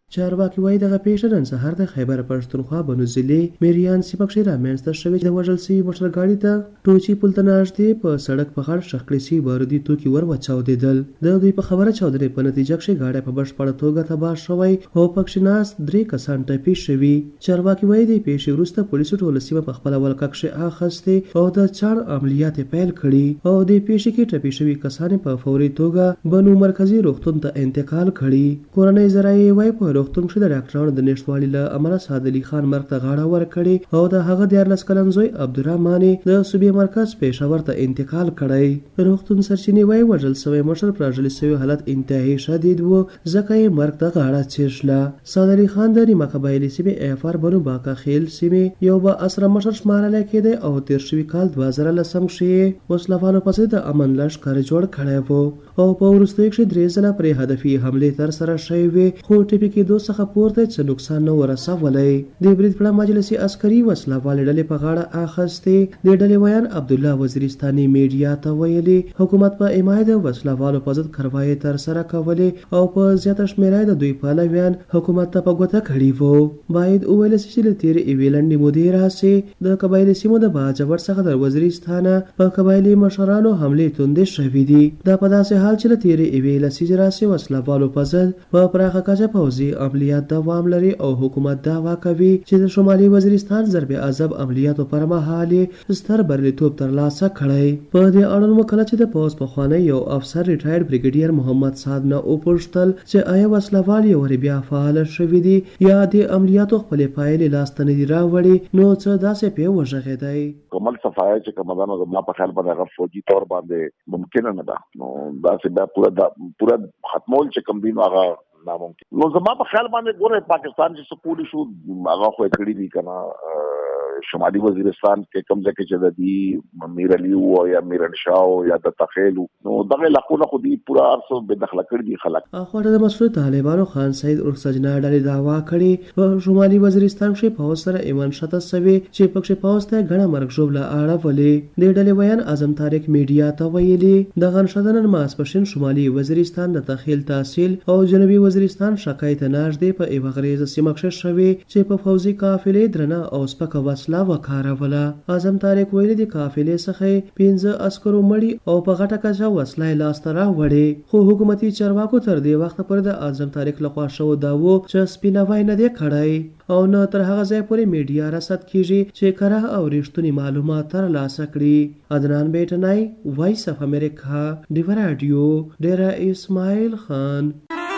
چارواکي وایي دغه پیښه نن سهار د خیبر پښتونخوا بنو ضلع میریان سیمه کښې رامنځته شوې. د وژل سوي موټرګاډي ته ټوچي پل ته نږدې په سړک په غاړه ښخ کړي سوي بارودي توکي ور وچاودېدل. د دوی په خبره چاودنې په نتیجه کښې ګاډی په بشپړه توګه تباه شوی او پکښې ناست 3 کسان ټپي شوي. چارواکي وایي د پیښې وروسته پولیسو ټوله سیمه په خپله ولکه کښې اخیستې او د چاڼ عملیات یې پیل کړي او د پیښې کې ټپي شوي کسان په فوري توګه بنو مرکزي روغتون ته انتقال کړي. کورنۍ ذرایع وایي په روغتون کښې د ډاکټرانو د نشتوالي له امله سعد علي خان مرګ ته غاړه ورکړې او د هغه 14 کلن زوی عبدالرحمن د صوبې مرکز پېښور ته انتقال کړی. روغتون سرچینې وایي وژل سوی مشر په راژلي سوي حالت انتهایي شدید و ځکه یې مرګ ته غاړه چیښله. سعد علي خان د نیمه قبایلي سیمې AFR بنو باقا خیل سیمې یو با اسره مشر شمارلی کېدی او تېر شوي کال 2010 کښې وسلوالو په ضد د امن لښکر جوړ کړی و او په وروستیو کښې 3 ځله پرې هدفي حملې ترسره شوې وې خو ټپي کېدو څخه پورته څه نقصان نه ورسولی. د برید پړه مجلسي عسکري وسلوالې ډلې په غاړه اخیستې. د ډلې ویان عبدالله وزیرستاني میډیا ته ویلي حکومت په حمایت د وسلوالو په ضد کاروایۍ ترسره کولې او په زیاته شمېره د دوی پلویان حکومت ته په ګوته کړي وو. باید وویل سي چې له تېرې یوې لنډې مودې راهیسې د قبایلي سیمو د باجوړ څخه د وزیرستانه په قبایلي مشرانو حملې توندې شوي دي. دا په داسې حال چې له تېرې یوې لسیزې راهیسې وسلوالو په ضد په پراخه کچه پوځي عملیات دوام لري او حکومت دعوا کوي چې د شمالي وزیرستان ضرب عذاب عملیاتو پر مهال یې ستر بریالیتوب ترلاسه کړی. په دې اړه مو کله چې د پوځ پخوانی یو افسر ریټایرډ بریګیډیر محمد سعد نه وپوښتل چې آیا وسلوال یو وارې بیا فعال شوي دي یا د عملیاتو خپلې پایلې لاسته نه دي راوړي نو څه داسې پې وغږېدی. کمل صفایه چې کومه ده زما په خیال باندې هغه فوجي طور باندې ممکنه نه ده نو داسې بیا پوره ختمول چې کوم دي نو هغه ناممکن. نو زما په خیال باندې ګوره پاکستان چې سپوري شو هغه خو یې کړي دي که نه شمالي وزیرستان کې کوم ځای کې چې د دې میر علي و یا میرنشاه و یا د تخیل نو دغه علاقونه خو دي پوره ارسو بېدخله کړي دي خلک. اخواته د مسؤل طالبانو خان سید ارسجنا ډلې دعوا کړې په شمالي وزیرستان کښې پوځ سره ایمان شته سوې چې پکښې پوځ ته ګڼه مرګ ژوبله اړولې. د ډلې ویان اعظم طارق میډیا ته ویلي دغه نښته نن ماسپښین شمالي وزیرستان د تخیل تحصیل او جنوبي وزیرستان شکای ته نږدې په یوه غریزه سیمه کښې شوې چې په پوځي قافلې درنه او سپکه وسله وکاروله. اعظم طارق ویلي د قافلې څخه 15 عسکرو مړي او په غټه کچه وسله یې لاسته راوړې خو حکومتي چارواکو تر دې وخته پورې د اعظم طارق لخوا شوو دعوو چې سپیناوی نه دی کړی او نه تر هغه ځای پورې میډیا رصد کیږي چې کره او رښتونی معلومات ترلاسه کړي. عدنان بیټنای وایس اف امریکا ډیو رادیو ډیره اسماعیل خان.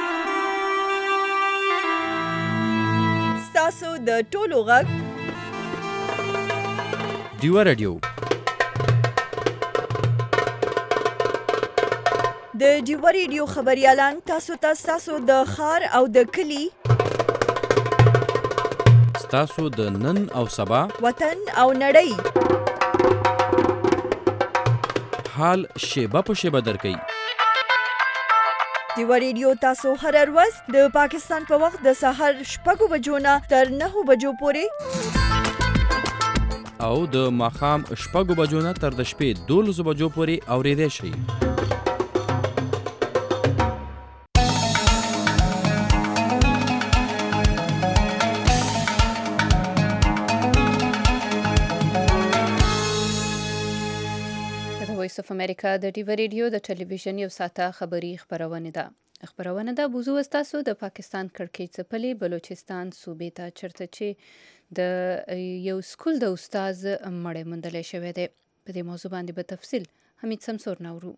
ستاسو د ټولو غږ ډیو رادیو د ډیو رادیو خبريالان تاسو د ښار او د کلی ستاسو د نن او سبا وطن او نړۍ حال شیبه په شیبه درکوي. ډیو رادیو تاسو هر ورځ د پاکستان په وخت د سهار 6 بجو نه تر 9 بجو پورې او د ماښام 6 بجو نه تر د شپې 12 بجو پورې اورېدای شئ. وایس اف امریکا د ډیو رادیو د ټلویزیون یو ساعته خبری خبرونه ده بوزو استاسو د پاکستان کړکۍ څپلې بلوچستان صوبې ته چرته چې د یو سکول د استاد مړی موندلی شوی دی. په دې موضوع باندې به تفصیل حمید سمسور نورو.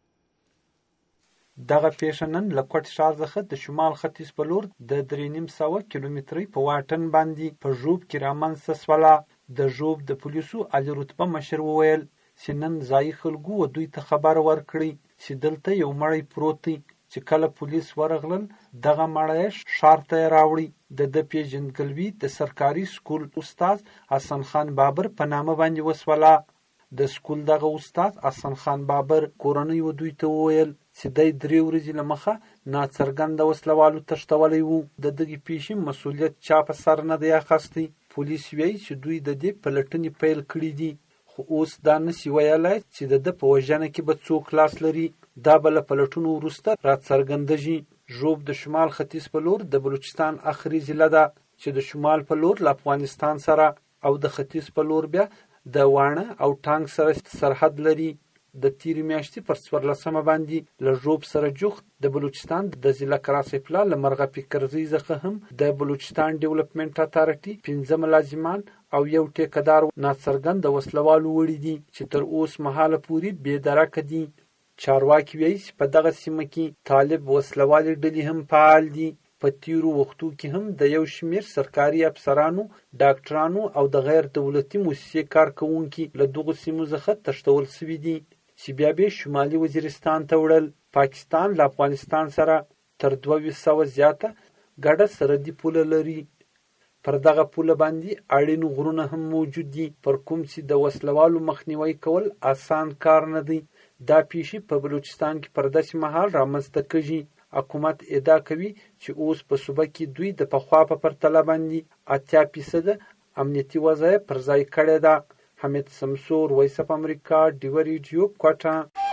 دغه پیښه نن له کوټ ښار څخه د شمال ختیځ په لور د 3.5 کیلومترۍ په واټن باندې په ژوب کې رامنځته شوله. د ژوب د پولیسو عالي رتبه مشر وویل چې نن ځایي خلکو دوی ته خبر ورکړی چې دلته یو مړی پروت دی چې کله پولیس ورغلل دغه مړی ښار ته یې راوړی. د پیژندګلوي د سرکاري سکول استاد حسن خان بابر په نامه باندې وسوله. د سکول دغه استاد حسن خان بابر کورنیو دوی ته وویل چې دی 3 ورځې له مخه ناڅرګنده وسلوالو تښتولی و. د دغې پیښې مسؤلیت چا په سر نه دی اخیستی. پولیس وایي چې دوی د دې پلټنې پیل کړي دي خو اوس دا نشي ویلی چې د ده په وژنه کې به څوک لاس لري. دا به له پلټنو وروسته راڅرګندېږي. ژوب د شمال ختیځ په لور د بلوچستان اخري ضلع ده چې د شمال په لور له افغانستان سره او د ختیځ په لور بیا د واڼه او ټانک سره سرحد لري. د تیرې میاشتې پر 14 باندې له ژوب سره جوخت د بلوچستان د ضلع کراسفلا له مرغپي کرزي څخه هم د بلوچستان ډیولپمنٹ اتارټي 15 ملازمان او یو ټیکدار ناڅرګند وسلوالو وړي دي چې تر اوس مهاله پورې بې درکه دي. چارواکي وایي چې په دغه سیمه کې طالب وسلوالې ډلې هم فعال دي. په تیرو وختو کې هم د یو شمیر سرکاري افسرانو، ډاکټرانو او د غیر دولتي موسسې کارکوونکي له دغو سیمو څخه تښتول شوي دي چې بیا به شمالي وزیرستان ته وړل. پاکستان له افغانستان سره تر 200 زیاته ګډه سرحدي پوله لري. پر دغه پوله باندې اړین غرونه هم موجود دي پر کوم چې د وسلوالو مخنیوي کول آسان کار نه دی. دا پیښې په بلوچستان کې پر داسې مهال رامنځته کېږي. حکومت ادعا کوي چې اوس په صوبه کې دوی د پخوا په پرتله باندې 80% امنیتي وضعیت پر ځای کړې ده. حمید سمسور، وایس اف امریکا، ډیو ریډیو، کوټه.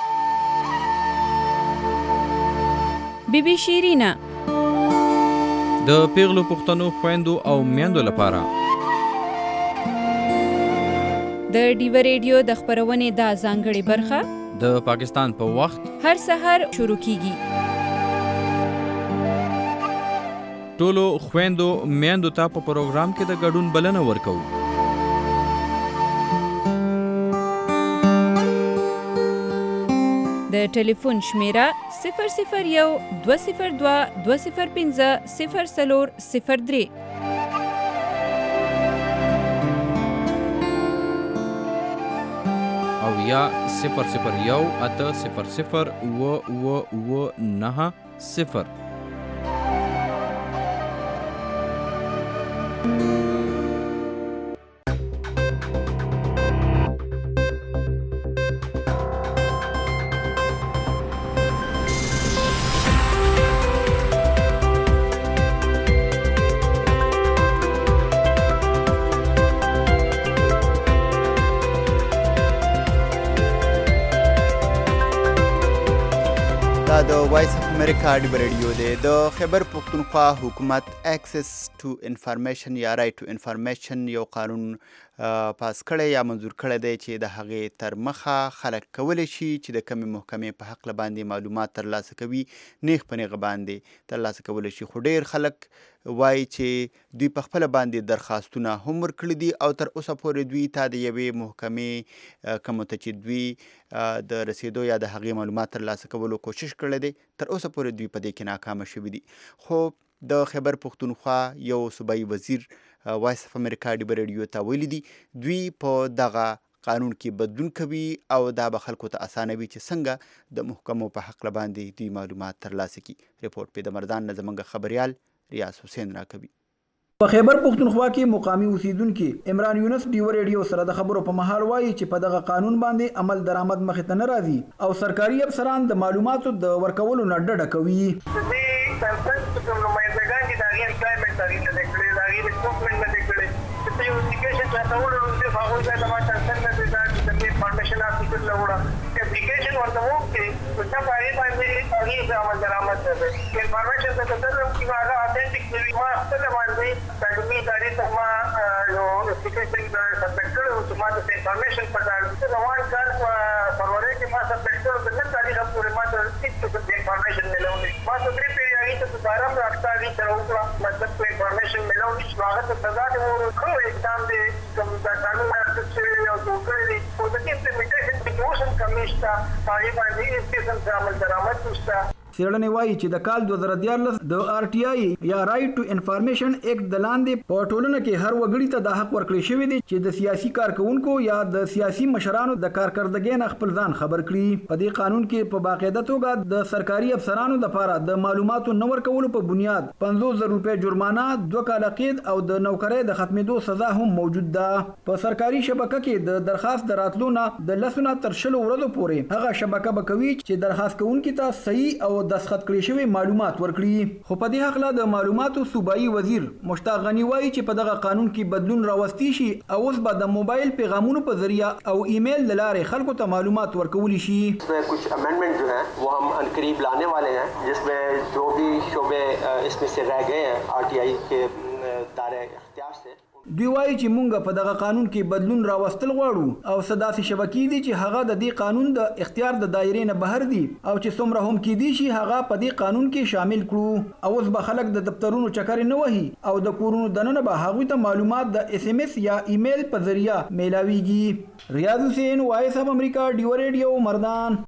بی بی شیرینا د پیغلو پښتنو خويندو او میندو لپاره د ډیو ریډیو د خبرونې د ځانګړي برخه د پاکستان په وخت هر سحر شروع کیږي. ټولو خويندو میندو ته په پروګرام کې د ګډون بلنه ورکوو. د ټلیفون شمیره 001 202 205 0403 او یا 001 800 990. د وایس اف امریکا ډیو ریډیو دی. د خیبر پښتونخوا حکومت اکسس ټو انفارمیشن یا رائټ ټو انفارمیشن یو قانون پاس کړی یا منظور کړی دی چې د هغې تر مخه خلک کولی شي چې د کمې محکمې په حق باندې معلومات ترلاسه کوي نیغ په نیغه باندې ترلاسه کولی شي. خو ډیر خلک وایي چې دوی په خپله باندې درخواستونه هم ورکړي دي او تر اوسه پورې دوی ته د یوې محکمې کومو ته چې دوی د رسیدو یا د هغې معلومات ترلاسه کولو کوشش کړی دی تر اوسه پورې دوی په دې کې ناکامه شوي دي. خو د خیبر پښتونخوا یو صوبایي وزیر وایس اف امریکا ډیو ریډیو ته ویلي دي دوی په دغه قانون کې بدلون کوي او دا به خلکو ته اسانوي چې څنګه د محکمو په حق باندې دوی معلومات ترلاسه کړي. رپورټ په د مردان نه زموږ خبريال ریاض حسین راکوي. په خیبر پښتونخوا کې مقامي اوسیدونکو عمران یونس ډیو ریډیو سره د خبرو په مهال وایي چې په دغه قانون باندې عمل درآمد مخې ته نه راځي او سرکاري افسران د معلوماتو د ورکولو نه ډډه کوي. एप्लीकेशन ورته وکړي چې څه پای باندې هغه عمل درآمد ده انفارمیشن ته ترلم چې هغه اتنټیک وي ما خپل باندې تعلیمي ادارې ته ما یو اپلیکیشن سبمټ کړو چې ما د انفارمیشن په اړه روان کار فروری کې ما سبمټ کړو د نن تاریخ پورې ما د هیڅ انفارمیشن ملونی ما د درې پیریږي چې دوباره راځي تر اوسه مطلب انفارمیشن ملونی چې هغه ته سزا دی ورکړو اقدام دی کوم دا قانون راځي او دوی او د امپلیمنټیشن پروسس کمیشته هغه باندې هیڅ قسم څه عمل درآمد نشته. څېړنې وایي چې د کال 2014 د RTI یا رائټ ټو انفارمیشن ایکټ د لاندې په ټولنه کې هر وګړي ته د حق ورکړل شوی دی چې د سیاسي کارکونکو یا د سیاسي مشرانو د کارکردګۍ نه خپل ځان خبر کړي. په دې قانون کې په باقاعده توګه د سرکاري افسرانو لپاره د معلوماتو نه ورکولو په بنیاد 50,000 روپۍ جرمانه، 2 کاله قید او د نوکرۍ د ختمېدو سزا هم موجود ده. په سرکاري شبکه کې د درخواست دراتلو نه د 10 تر 20 ورځو پورې هغه شبکه به کوي چې درخواست کوونکي ته صحیح او دستخط کړي شوی معلومات ورکړي. خو په دې حق له د معلوماتو صوبایي وزیر مشتاق غنی وایي چې په دغه قانون کې بدلون راوستي شي او اوس به د موبایل پیغامونو په ذریعہ او ایمیل له لارې خلکو ته معلومات ورکولی شي. कुछ अमेंडमेंट जो है वो हम अनकरीब लाने वाले हैं, जिसमें जो भी शोबे इसमें से रह गए हैं आरटीआई के दायरे इख्तियार से. دوی وایي چې مونږ په دغه قانون کې بدلون راوستل غواړو او داسې شبکې دي چې هغه د دې قانون د اختیار د دایرې نه بهر دي او چې څومره هم کېدی شي هغه په دې قانون کې شامل کړو. او اوس به خلک د دفترونو چکرې نه وهي او د کورونو دننه به هغوی ته معلومات د SMS یا ایمیل په ذریعہ میلاویږي. ریاض حسین، وایس اف امریکا، ډیو ریډیو، مردان.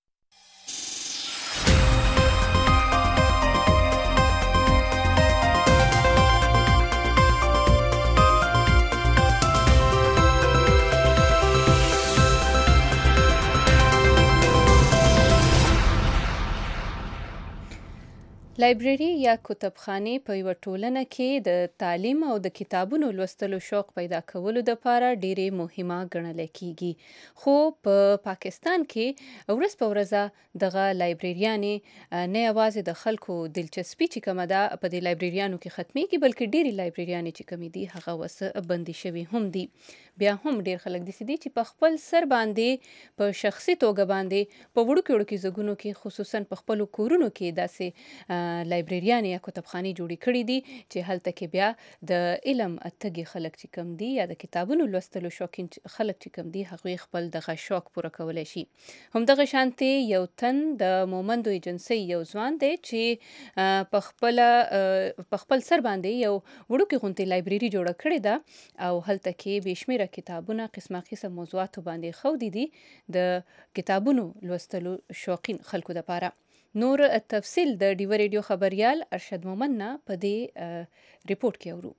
لایبرري یا کتابخانه په یو ټولنه کې د تعلیم او د کتابونو لوستلو شوق پیدا کولو لپاره ډېرې مهمه ګڼل کیږي. خو په پاکستان کې ورځ په ورځ دغه لایبرریانې نه یوازې د خلکو دلچسپي چې کومه ده په دې لایبرریانو کې ختمېږي، بلکې ډېرې لایبرریانې چې کومې دي هغه اوس بندي شوي هم دي. بیا هم ډېر خلک داسې دي چې په خپل سر باندې په شخصي توګه باندې په وړوکي ځایونو کې خصوصا په خپلو کورونو کې داسې لایبرریانې یا کتابخانې جوړې کړي دي چې هلته کې بیا د علم تږي خلک چې کوم دي یا د کتابونو لوستلو شوقین خلک چې کوم دي هغوی خپل دغه شوق پوره کولی شي. همدغه شانتې یو تن د مومندو ایجنسۍ یو ځوان دی چې په خپل سر باندې یو وړوکې غوندې لایبرري جوړه کړې ده او هلته کې بې شمېره کتابونه قسمه قسم موضوعاتو باندې ښودي دي د کتابونو لوستلو شوقین خلکو دپاره. نور تفصیل د ډیو ریډیو خبریال ارشد مومن نه په دې ریپورت کې اورو.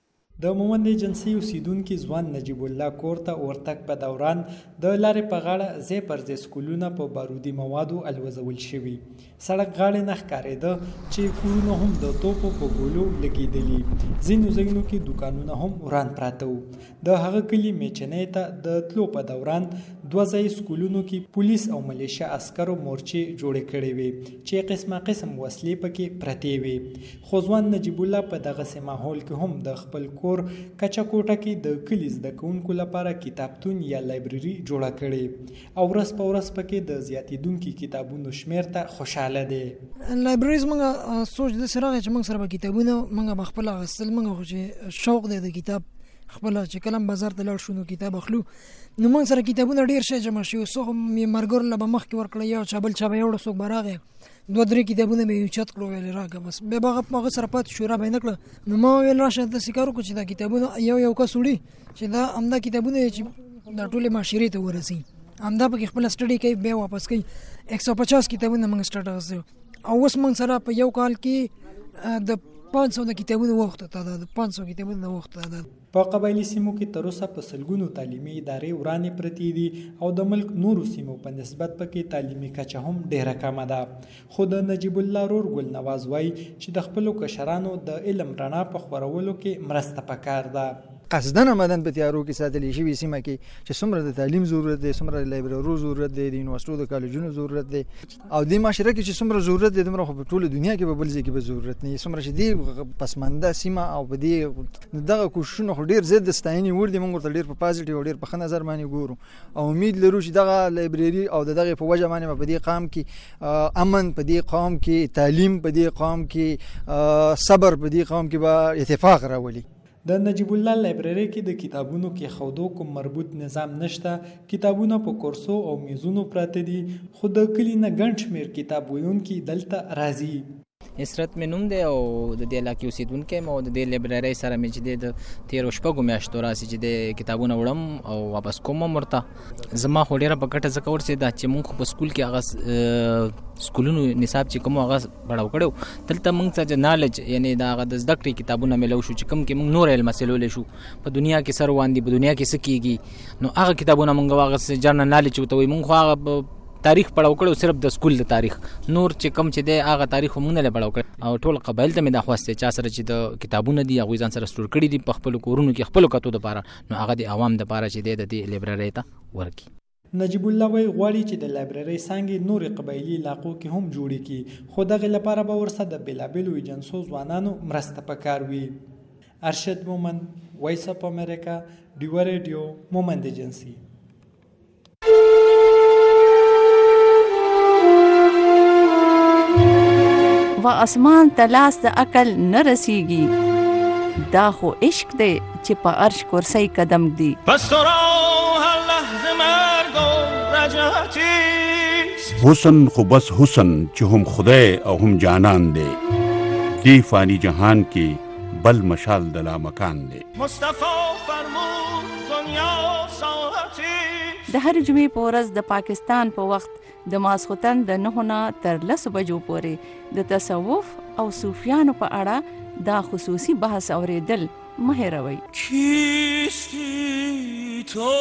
د مومند ایجنسۍ اوسیدونکي ځوان نجیب الله کور ته ورتګ په دوران د لارې په غاړه ځای پر ځای سکولونه په بارودي موادو الوزول شوي. سړک غاړې نه ښکارېده چې کورونه هم د توپو په ګولو لګېدلي. ځینو ځایونو کې دوکانونه هم وران پراته وو. د هغه کلي میچنۍ ته د تلو په دوران 2 ځایي سکولونو کې پولیس او ملیشه عسکرو مورچې جوړې کړې وې چې قسمه قسم وسلې پکې پرتې وې. خو ځوان نجیب الله په دغسې ماحول کې هم د خپل کور کچا کوټه کې د کلي زده کوونکو لپاره کتابتون یا لایبرري جوړه کړې او ورځ په ورځ پکې د زیاتېدونکي کتابونو شمېر ته خوشحاله دی. لایبرري زموږ سوچ داسې راغی چې موږ سره به کتابونه موږ به خپله اخیستل. موږ خو چې شوق دی د کتاب خپله چې کله هم بازار ته لاړ شو نو کتاب اخلو نو موږ سره کتابونه ډېر شی جمع شي. څوک مې ملګرو له به مخکې ورکړی یو چا بل چا به یوړه څوک به راغی 2-3 کتابونه مې یو چت کړو ویل راکړه بس بیا به هغه سره پاتې شو را به یې نه کړه. نو ما ویل راشه داسې کار وکړو چې دا کتابونه یو کس وړي چې دا همدا کتابونه چې دا ټولې معاشرې ته ورسي همدا پکې خپله سټډي کوي بیا واپس کوي. 150 کتابونه موږ سټارټ اخیستي او اوس موږ سره په یو کال کې د 500 کتابونه وخت تعداد 500 کتابونه وخت تعداد. په قبایلي سیمو کې تر اوسه په سلګونو تعلیمي ادارې ورانې پرتې دي او د ملک نورو سیمو په نسبت پکې تعلیمي کچه هم ډیره کمه ده. خو د نجیب الله رور ګل نواز وایي چې د خپلو کشرانو د علم رڼا په خپرولو کې مرسته پکار ده. قصدن آمدن په تیارو کې ساتلی شوي سیمه کې چې څومره د تعلیم ضرورت دی، څومره د لایبررو ضرورت دی، د یونیورسټو د کالجونو ضرورت دی او د معاشره کې چې څومره ضرورت دی دومره خو په ټوله دنیا کې په بل ځای کې به ضرورت نه وي. څومره چې دې پسمانده سیمه او په دې دغه کوششونه خو ډېر زیات د ستاینې وړ دي. موږ ورته ډېر په پازیټیو او ډېر په ښه نظر باندې ګورو او امید لرو چې دغه لایبرري او د دغې په وجه باندې به په دې قام کې امن، په دې قام کې تعلیم، په دې قام کې صبر، په دې قام کې به اتفاق راولي. د نجیب الله لایبرري کې د کتابونو کې خودو کوم مربوط نظام نشته. کتابونه په کورسو او میزونو پراته دي خو د کلي نه ګڼ شمېر کتاب ویونکي دلته راځي. اسرت مې نوم دی او د دې علاقې اوسېدونکی یم او د دې لایبررۍ سره مې چې دی د تېرو 6 میاشتو راسي چې د کتابونه وړم او واپس کوم هم ورته. زما خو ډېره په ګټه ځکه ورسېده چې مونږ خو په سکول کې هغه سکولونو نصاب چې کوم هغه بړاو کړی دلته مونږ ته نالج یعنی د هغه د زده کړې کتابونه میلو شو چې کوم کې مونږ نور علم حاصلولی شو په دنیا کې سر روان دي، په دنیا کې څه کېږي نو هغه کتابونه مونږ هغه جنرال نالج ورته وایي. مونږ خو هغه تاریخ پړاو کړو صرف د سکول د تاریخ، نور چې کم چې دی هغه تاریخ مونږ نه پړاو کړ او ټول قبایل ته مې دا خواسته چا سره چې د کتابونه دي هغوی ځان سره سټور کړي دي په خپلو کورونو کې خپلو کتو دپاره نو هغه د عوام دپاره چې دی د دې لایبررۍ ته ورکړي. نجیب الله وایي غواړي چې د لایبررۍ څانګې نورې قبایلي علاقو کې هم جوړې کړي، خو دغې لپاره به ورسره د بېلابېلو ایجنسو ځوانانو مرسته پکار وي. ارشد مومند، وایس اف امریکا، ډیوه ریډیو، مومند ایجنسي. و اسمان ته لاس د عقل نه رسیږي، دا خو عشق دی چې په عرش کرسی قدم دی. پس تو را هر لحظه مرگ و رجعتیست، حسن خو بس حسن چې هم خدای او هم جانان دی، دی فانی جهان کې بل مشال د لامکان دی. مصطفی فرمود دنیا ساعتیست. د هر جمعې په ورځ د پاکستان په وخت د ماسخوتن د 9 نه تر 10 بجو پورې د تصوف او صوفیانو په اړه دا خصوصي بحث اوریدل مه هېروئ. کیستی تو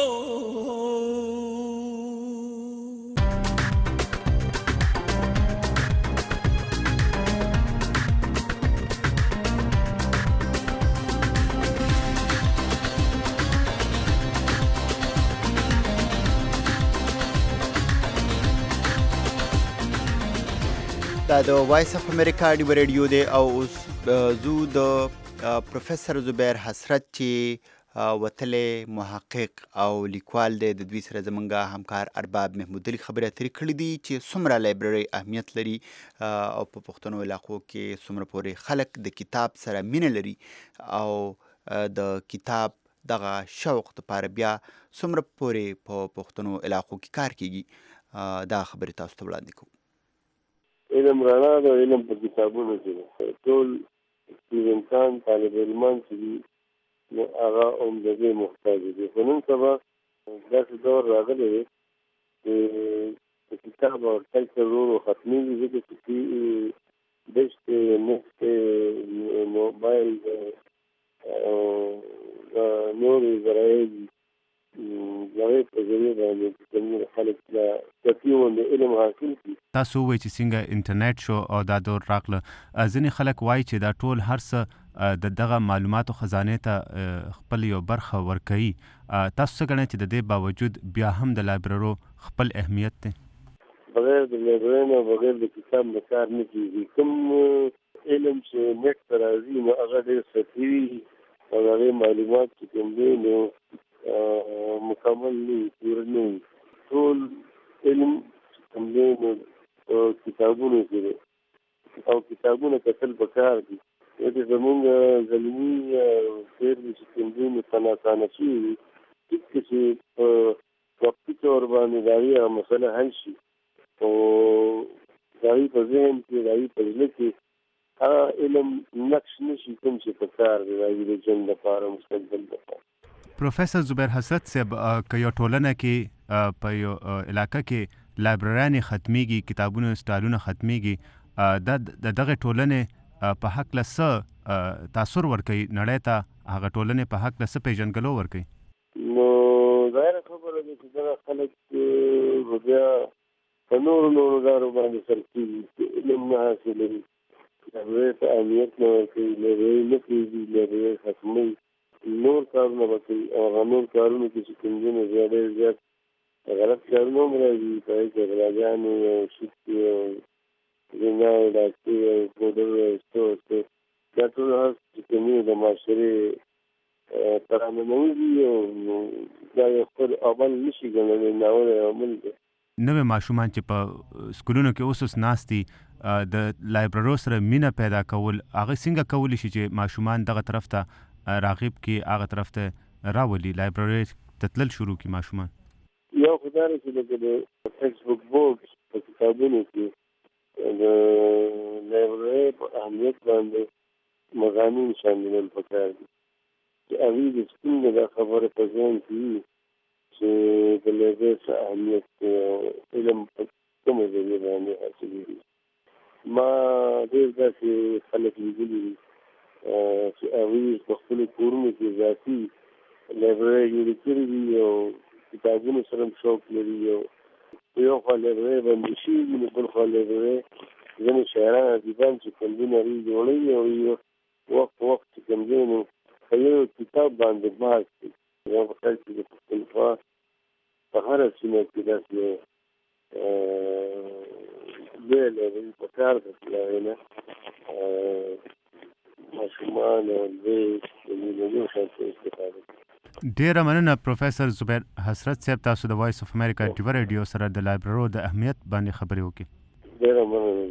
دا د وایس اف امریکا ډیوه ریډیو دی او اوس زو د پروفیسر زبیر حسرت چې وتلې محقق او لیکوال دی، د دوی سره زمونږ همکار ارباب محمود علي خبرې اترې کړې دي چې څومره لایبررۍ اهمیت لري او په پښتنو علاقو کې څومره پورې خلک د کتاب سره مینه لري او د کتاب دغه شوق دپاره بیا څومره پورې په پښتنو علاقو کې کار کیږي. دا خبرې تاسو ته وړاندې کوو. علم رڼا ده، علم په کتابونو کې ده. ټول سټوډنټان طالب علمان چې دي نو هغه هم د دې محتاج دي. خو نن سبا داسې دور راغلی دی چې کتاب او کلچر ورو ختمېږي، ځکه چې دشت نفت موبایل نورې ذرایع هغې په ذریعه باندې چې خلک تقریبا د علم حاصل کړي. تاسو ووایئ چې څنګه انټرنیټ شو او دا دور راغله، ځینې خلک وایي چې دا ټول هر څه د دغه معلوماتو خزانې ته خپل یو برخه ورکوي. تاسو څه ګڼئ چې د دې باوجود بیا هم د لایبررو خپل اهمیت دی؟ بغیر د لایبررۍ نه بغیر د کتاب نه کار نه کېږي. کوم علم چې نیټ ته راځي نو هغه ډېر سطحي وي او د هغې معلومات چې کوم دی نو مکمل نه وي، پوره نه وي. ټول علم چې کوم دی نو کتابونو کې دی او کتابونه کتل پکار دي. ځکه زمونږ زلمي تېر دي چې کوم دی نو په ناسانه شوي وي، هېڅ چې په وقتي طور باندې د هغې هغه مسله حل شي او د هغې په ذهن کې د هغې په زړه کې هغه علم نقش نه شي کوم چې پکار دی د هغې د ژوند لپاره مستقبل لپاره. پروفیسر زبیر حسرت صاحب، که یو ټولنه کې په یو علاقه کې لایبرریانې ختمیږي، کتابونو سټالونه ختمیږي، د دغه ټولنې په هکله څه تاثر ورکوي نړۍ ته، هغه ټولنې په هکله څه پیژنګلو ورکوي؟ نو ظاهره خبره ده چې دغه خلک بیا په نورو لارو باندې سرکېږي چې علم نه حاصلوي، لایبررۍ ته اهمیت نه ورکوي، لایبررۍ نه پرېږدي، لایبررۍ ختموي، نور کارونه به کوي او هغه نور کارونو کې چې کوم دي نو ډېر زیات غلط کارونه هم راځي، په هغې کې غلاګانې او شوکې او زنا او ډاکې او پوډر او څه دا ټول هر چې کوم دي د معاشرې تراننوځي او دا یو خپل عمل نه شي ګڼلی، ناولی عمل دی. نوې ماشومان چې په سکولونو کې اوس ناست دي، د لایبررو سره مینه پیدا کول، هغه څنګه کولی شي چې ماشومان دغه طرف ته راغب کې، هغه طرف ته راولي، لایبررۍ ته تلل شروع کړي ماشومان؟ یو خو دا دی چې لکه د ټیکسټ بک بورډ په کتابونو کې د لایبررۍ په اهمیت باندې مضامین شاملول پکار دي چې هغوی د سکول دا خبره په ذهن کې وي چې د لایبررۍ څه اهمیت دی او علم په کومه ذریعه باندې حاصلېږي. ما ډېر داسې خلک لیدلي دي چې هغوی په خپلو کورونو کې ذاتي لایبررۍ جوړې کړې دي او کتابونو سره هم شوق لري، او په یو خوا لایبررۍ بندې شوي دي نو بل خوا لایبررۍ ځینې شاعران ادیبان چې کوم دي نو هغوی جوړوي او وخت په وخت چې کوم دی نو په یو کتاب باندې بحث کوي. زما په خیال کې د پښتونخوا په هره سیمه کې داسې لوی لري په کار ده چې هغې نه ماشومان او لوی د میلیونونو خلکو استفاده کوي. ډیره مننه پروفیسر زبیر حسرت صاحب، تاسو د وایس اف امریکا ډیوه ریډیو سره د لایبررو د اهمیت باندې خبرې وکړي. ډیره مننه.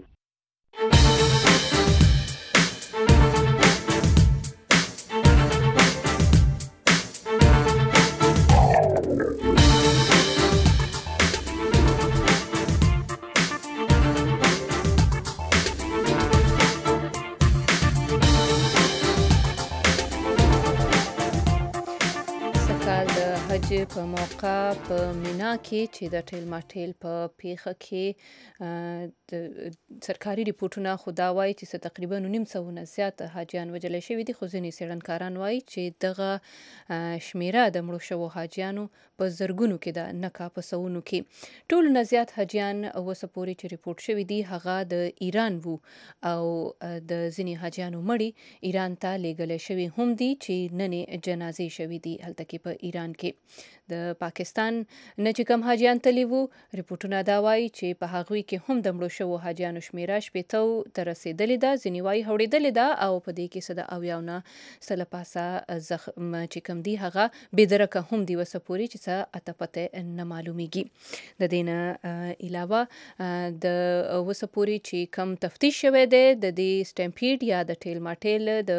په موقع په مینا کې چې د ټیل ماټیل په پیښه کې د سرکاري ریپورتونه خو دا وایي چې تقریبا 900 زیات حاجیان وژل شوي دي، خو ځینې څېړنکاران وایي چې دغه شمیره د مړو شوو حاجیانو په زرګونو کې ده، نه کا په سوونو کې. ټولو نه زیات حاجیان اوسه پورې چې ریپورټ شوي دي هغه د ایران وو او د ځینې حاجیانو مړي ایران ته لیږلی شوي هم دي چې ننې جنازې شوي دي هلته کې په ایران کې. د پاکستان نه چې کوم حاجیان تللي وو ریپورټونه دا وایي چې په هغوی کې هم د مړو شوو حاجیانو شمیره 80 ته رسېدلې ده، ځینې وایي هوړېدلې ده او په دې کې څه د 90 نه سله پاسه زخم چې کوم دي هغه بېدرکه هم دي اوسه پورې چې څه اته پته نه معلومیږي. د دې نه علاوه د اوسه پورې چې کم تفتیش شوی دی د دې سټمپیډ یا د ټیل ماټیل د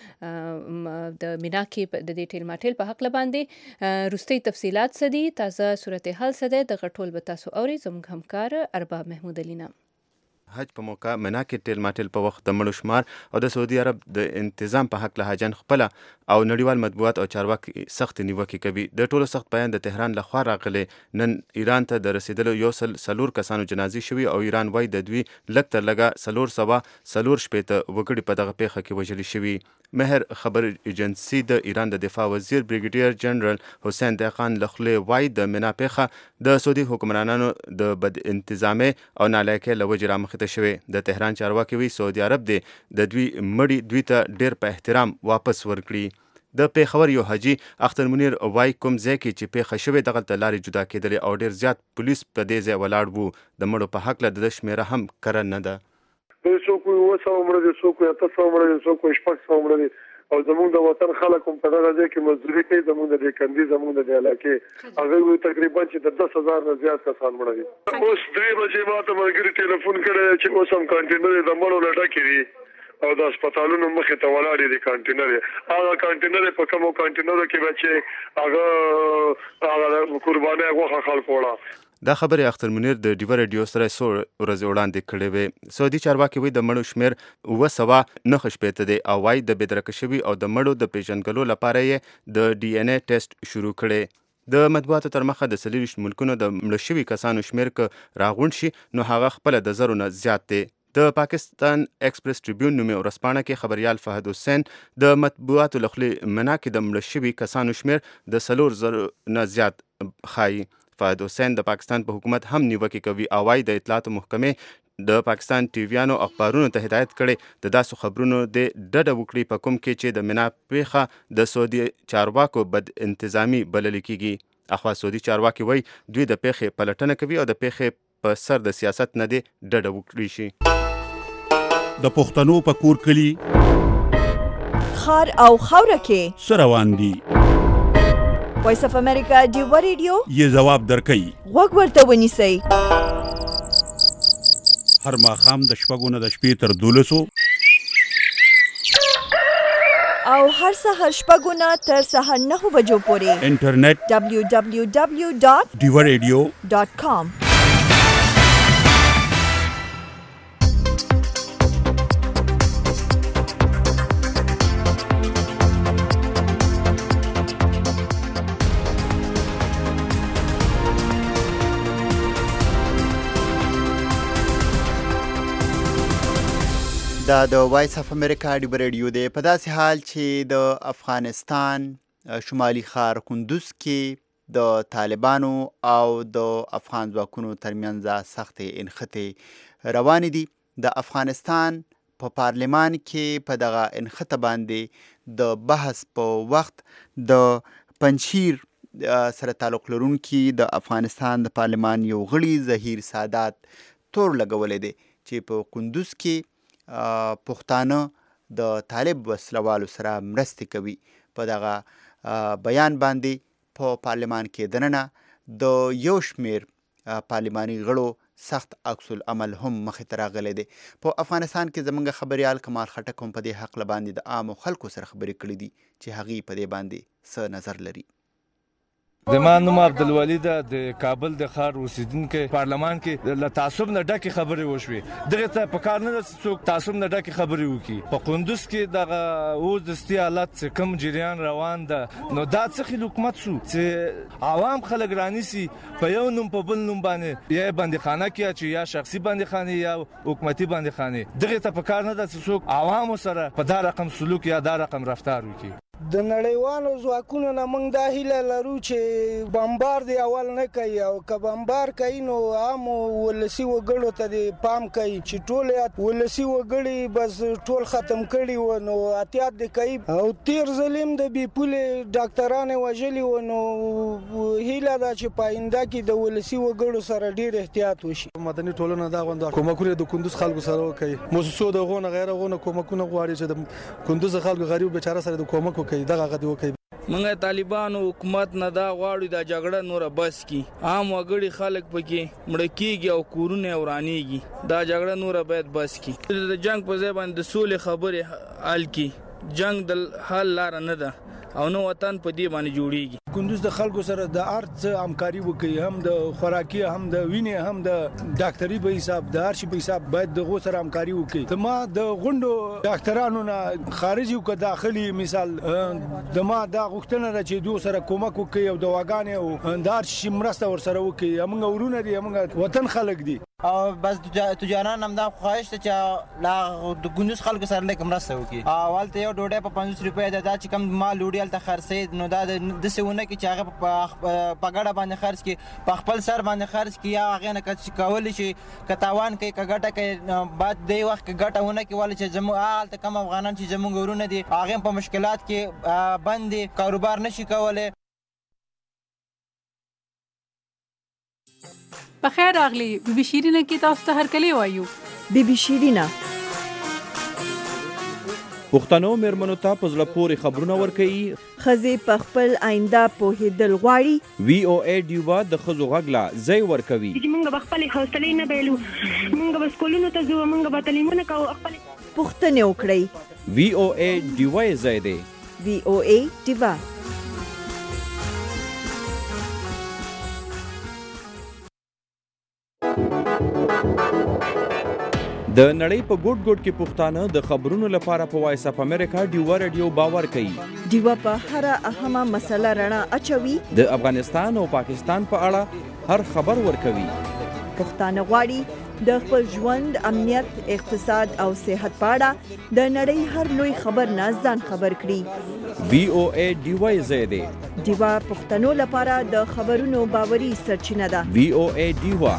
مینا کې د دې ټیل ماټیل په حق باندې روستي تفصیلات څه دي، تازه صورتحال څه دی، دغه ټول به تاسو اورئ. زموږ همکار ارباب محمود علینا. حج په موقع منا کې ټیل ماټیل په وخت د مړو شمار او د سعودي عرب د انتظام په حق له حاجیان خپله او نړیوال مطبوعات او چارواکي سخت نیوکې کوي. د ټولو سخت بیان د تهران لخوا راغلی. نن ایران ته د رسیدلو 104 کسانو جنازې شوي او ایران وایي د دوی لږ تر لږه 440 وګړي په دغه پیښه کې وژلي شوي. مهر خبر ایجنسی د ایران د دفاع وزیر بریګیډیر جنرال حسین دهقان له خولې وایي د مینا پیښه د سعودي حکمرانانو د بد انتظامۍ او نالایکۍ له وجې رامخته شوې. د تهران چارواکي وایي سعودي عرب د دوی مړي دوی ته ډېر په احترام واپس ورکړي. د پیښور یو حاجي اختر منیر وایي کوم ځای کې چې پیښه شوې دغلته لارې جدا کېدلې او ډېر زیات پولیس په دې ځای ولاړ وو. د مړو په هکله د شمیره هم کره نه ده. څوک 900 مړه دي، څوک 800 مړه دي، څوک 600 مړه دي او زموږ د وطن خلک هم په دغه ځای کې مزدوري کوي. زموږ د کندي زموږ د علاقې هغه تقریبا چې د 10,000 نه زیات کسان مړه دي. اوس 3 بجې ماته ملګري ټلیفون کړی چې اوس هم کانټینر د مړو نه ډکې دي او د هسپتالونو مخې ته ولاړې دي کانټینر. هغه کانټینر په کومو کانټینرو کې به چې هغه قربانۍ غوښه خلکو وړه. دا خبرې اختر منیر د ډیوه ریډیو سره څو ورځې وړاندې کړې وې. سعودي چارواکي وایي د مړو شمیر 909 دی او وایي د بېدرکه شوي او د مړو د پیژنګلو لپاره یې د DNA ټیسټ شروع کړی. د مطبوعاتو تر مخه د 40 ملکونو د مړه شوي کسانو شمیر که راغونډ شي نو هغه خپله د زرو نه زیات دی. د پاکستان ایکسپریس ټریبیون نومي ورځپاڼه کې خبریال فهد حسین د مطبوعاتو له خولې منا کې د مړه شوي کسانو شمیر د 4,000 نه زیات ښایي. فهد حسین د پاکستان په حکومت هم نیوکې کوي او وايي د اطلاعاتو محکمې د پاکستان ټیویانو اخبارونو ته هدایت کړي د داسې خبرونو د ډډه وکړي په کوم کې چې د مینا پیښه د سعودي چارواکو بد انتظامی بلل کیږي. اخوا سعودي چارواکي وایي دوی د پیښې پلټنه کوي او د پیښې په سر د سیاست نه دی ډډه وکړي شي. د پښتنو په کور کلی خار او خوره کې سروان دي. وایس اف امریکا ډیوه ریډیو یې ځواب درکوي. غوږ ورته ونیسئ. هر ماښام د شپږو نه د شپې تر 12 او هر سهار شپږو نه تر سهار 9 بجو پورې انټرنیټ www.diwaradio.com. دا د وایس اف امریکا ډیوه ریډیو دی. په داسې حال چې د افغانستان شمالي ښار کندوز کې د طالبانو او د افغان ځواکونو ترمنځ سختې انخته روانې دي. د افغانستان په پارلمان کې په دغه انخته باندې د بحث په وخت د پنجشیر سره تعلق لرونکي د افغانستان د پارلمان یو غړي ظهیر سادات تور لګولی دی چې په کندوز کې پښتانه د طالب وسلوالو سره مرستې کوي. په دغه بیان باندې په پارلمان کې دننه د یو شمیر پارلماني غړو سخت عکس العمل هم مخې ته راغلی دی. په افغانستان کې زموږ خبریال کمال خټک هم په دې حق باندې د عامو خلکو سره خبرې کړې دي چې هغوی په دې باندې څه نظر لري. زما نوم عبدالولي ده، د کابل د ښار اوسیدونکی. پارلمان کې له تعصب نه ډکې خبرې وشوې. دغه ته په کار نه ده چې څوک تعصب نه ډکې خبرې وکړي. په کندوز کې دغه اوس دستي حالت چې کوم جریان روان ده، نو دا څه خیل حکومت شو چې عوام خلک رانیسي په یو نوم په بل نوم باندې یا بندیخانه کې اچي یا شخصي بندیخانې یا حکومتي بندیخانې. دغه ته په کار نه ده چې څوک عوامو سره په دا رقم سلوک یا دا رقم رفتار وکړي. د نړیوالو ځواکونو نه موږ دا هیله لرو چې بمبار دی اول نه کوي، او که بمبار کوي نو عام ولسي وګړو ته دی پام کوي چې ټول ولسي وګړي بس ټول ختم کړي و، نو احتیاط دی کوي. او تیر ظلم د بي پولې ډاکټرانو وژلي و، نو هیله ده چې پاینده کې د ولسي وګړو سره ډیر احتیاط وشي. مدني ټولنه دا غونډه کومکونه د کندوز خلکو سره کوي. موسسو دغه نه غیر غونه کومکونه غواړي چې د کندوز خلکو غریب بیچاره سره د کومک کوي. دغه غدي وکي منګه طالبانو حکومت نه دا غواړي دا جګړه نور بس کی، عام وګړي خلک پکې مړ کیږي او کورونه ورانیږي. دا جګړه نور باید بس کی. د جنگ په ځای باندې د سولې خبره حل کی. جنگ د حل لار نه ده او نو وطن په دې باندې جوړیږي. کندوز د خلکو سره د ارت همکاري وکړي، هم د خوراکي هم د وینې هم د ډاکټري په حساب د هر شي په حساب باید د غو سره همکاري وکړي. ته ما د غونډو ډاکټرانو نه خارجي او داخلي مثال د ما دا غوښتنه ده چې دوی سره کومک وکړي او دواګانې او د هر شي مرسته ورسره وکړي. موږ ورونه دي، موږ وطن خلک دي. او بس تجاران هم دا خواهش ته چې لا د کندوز خلکو سره لیک مرسته وکړي. اول ته یو ډوډۍ په 50 روپیا ده چې کم ما لوډیل ته خرڅې، نو دا د سونه کې چې هغه په ګډه باندې خرڅ کی، په خپل سر باندې خرڅ کی، یا هغه نه کول شي کتاوان کوي کګټه کوي. بعد دی وخت کې ګټه ونه کې ول چې زموږ حالت کم افغانان چې زموږ ورونه دي هغه په مشکلات کې باندې کاروبار نشي کولای. بخیر راغلی بی بی شیرینه کې تاسو ته هرکلی وایو. بی بی شیرینه پښتنو مېرمنو ته په زړه پورې خبرونه ورکوي. ښځې په خپل آینده پوهېدل غواړي. وی او ای ډیوا د ښځو غږ لا ځای ورکوي. موږ به خپلې حوصلې نه بایلو، موږ به سکولونو ته ځو، موږ به تعلیمونه کوو. پوښتنې وکړئ. وی او ای ډیوا یې ځای دی. وی او ای ډیوا. د نړۍ په ګوټ ګوټ کې پښتانه د خبرونو لپاره په وایس اف امریکا ډیوا رادیو باور کوي. ډیوا په هر اهمه مسله رڼا اچوي. د افغانستان او پاکستان په اړه هر خبر ورکوي. پښتانه غواړي د خپل ژوند، امنیت، اقتصاد او صحت په اړه د نړۍ هر لوی خبر نه ځان خبر کړي. وی او ای ډیوا یې ځای دی. ډیوا پښتنو لپاره د خبرونو باوري سرچینه ده. وی او ای ډیوا.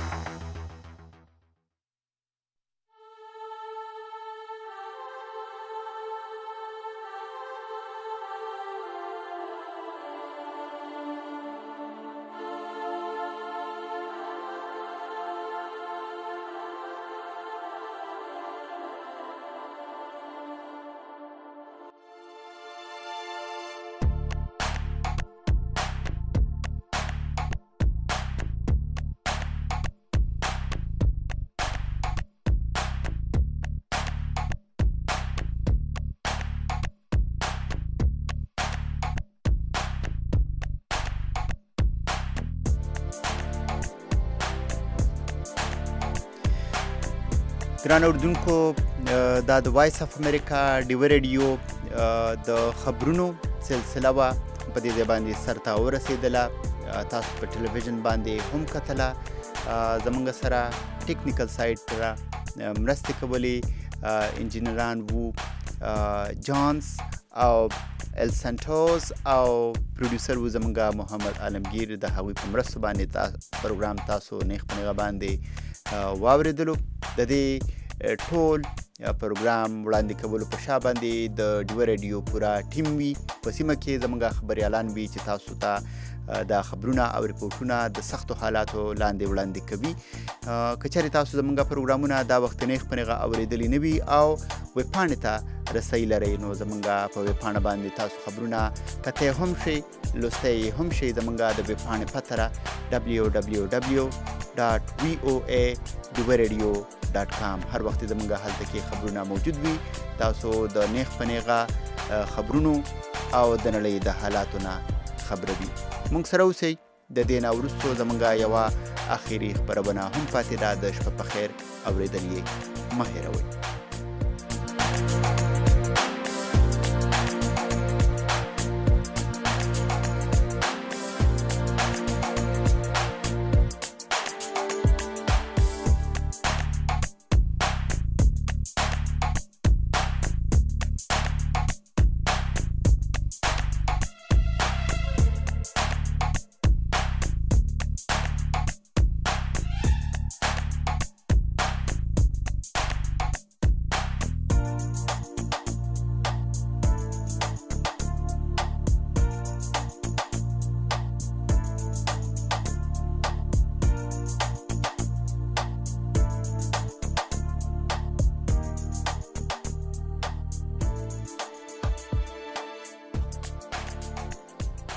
ګران اردوونکو، دا د وایس اف امریکا ډیوا رادیو د خبرونو سلسله وه، په دې ځای باندې سرته ورسېدله. تاسو په ټلویزیون باندې هم کتله. زموږ سره ټیکنیکل سایډ را مرستې کولې انجینران وو، جانس او ال سنټوس، او پروډوسر وو زموږ محمد عالمگیر. د هغوی په مرستو باندې پروګرام تاسو نیغ په نیغه باندې واورېدلو. د دې ټول پروګرام وړاندې کولو په شا باندې د ډیو رادیو پورا ټیم وي. په سیمه کې زموږ خبريالان وي چې تاسو ته دا خبرونه او ریپورتونه د سختو حالاتو لاندې وړاندې کوي. کچاري تاسو زموږ پروګرامونه دا وخت نه خپنغه اوریدلې نه وي او ویب پاڼې ته رسۍ لري، نو زموږ په ویب پاڼه باندې تاسو خبرونه کته هم شي لوستي هم شي. زموږ د ویب پاڼې پته www.voa.com. هر وخت زموږ هلته کې خبرونه موجود وي. تاسو د نیخ پنیغه خبرونو او د نړۍ د حالاتو نه خبروي. مونږ سره اوسئ. د دې نه وروسته زموږ یوه اخري خبرونه هم پاتې ده. د شپه په خیر اورېدل یې مه هېروئ.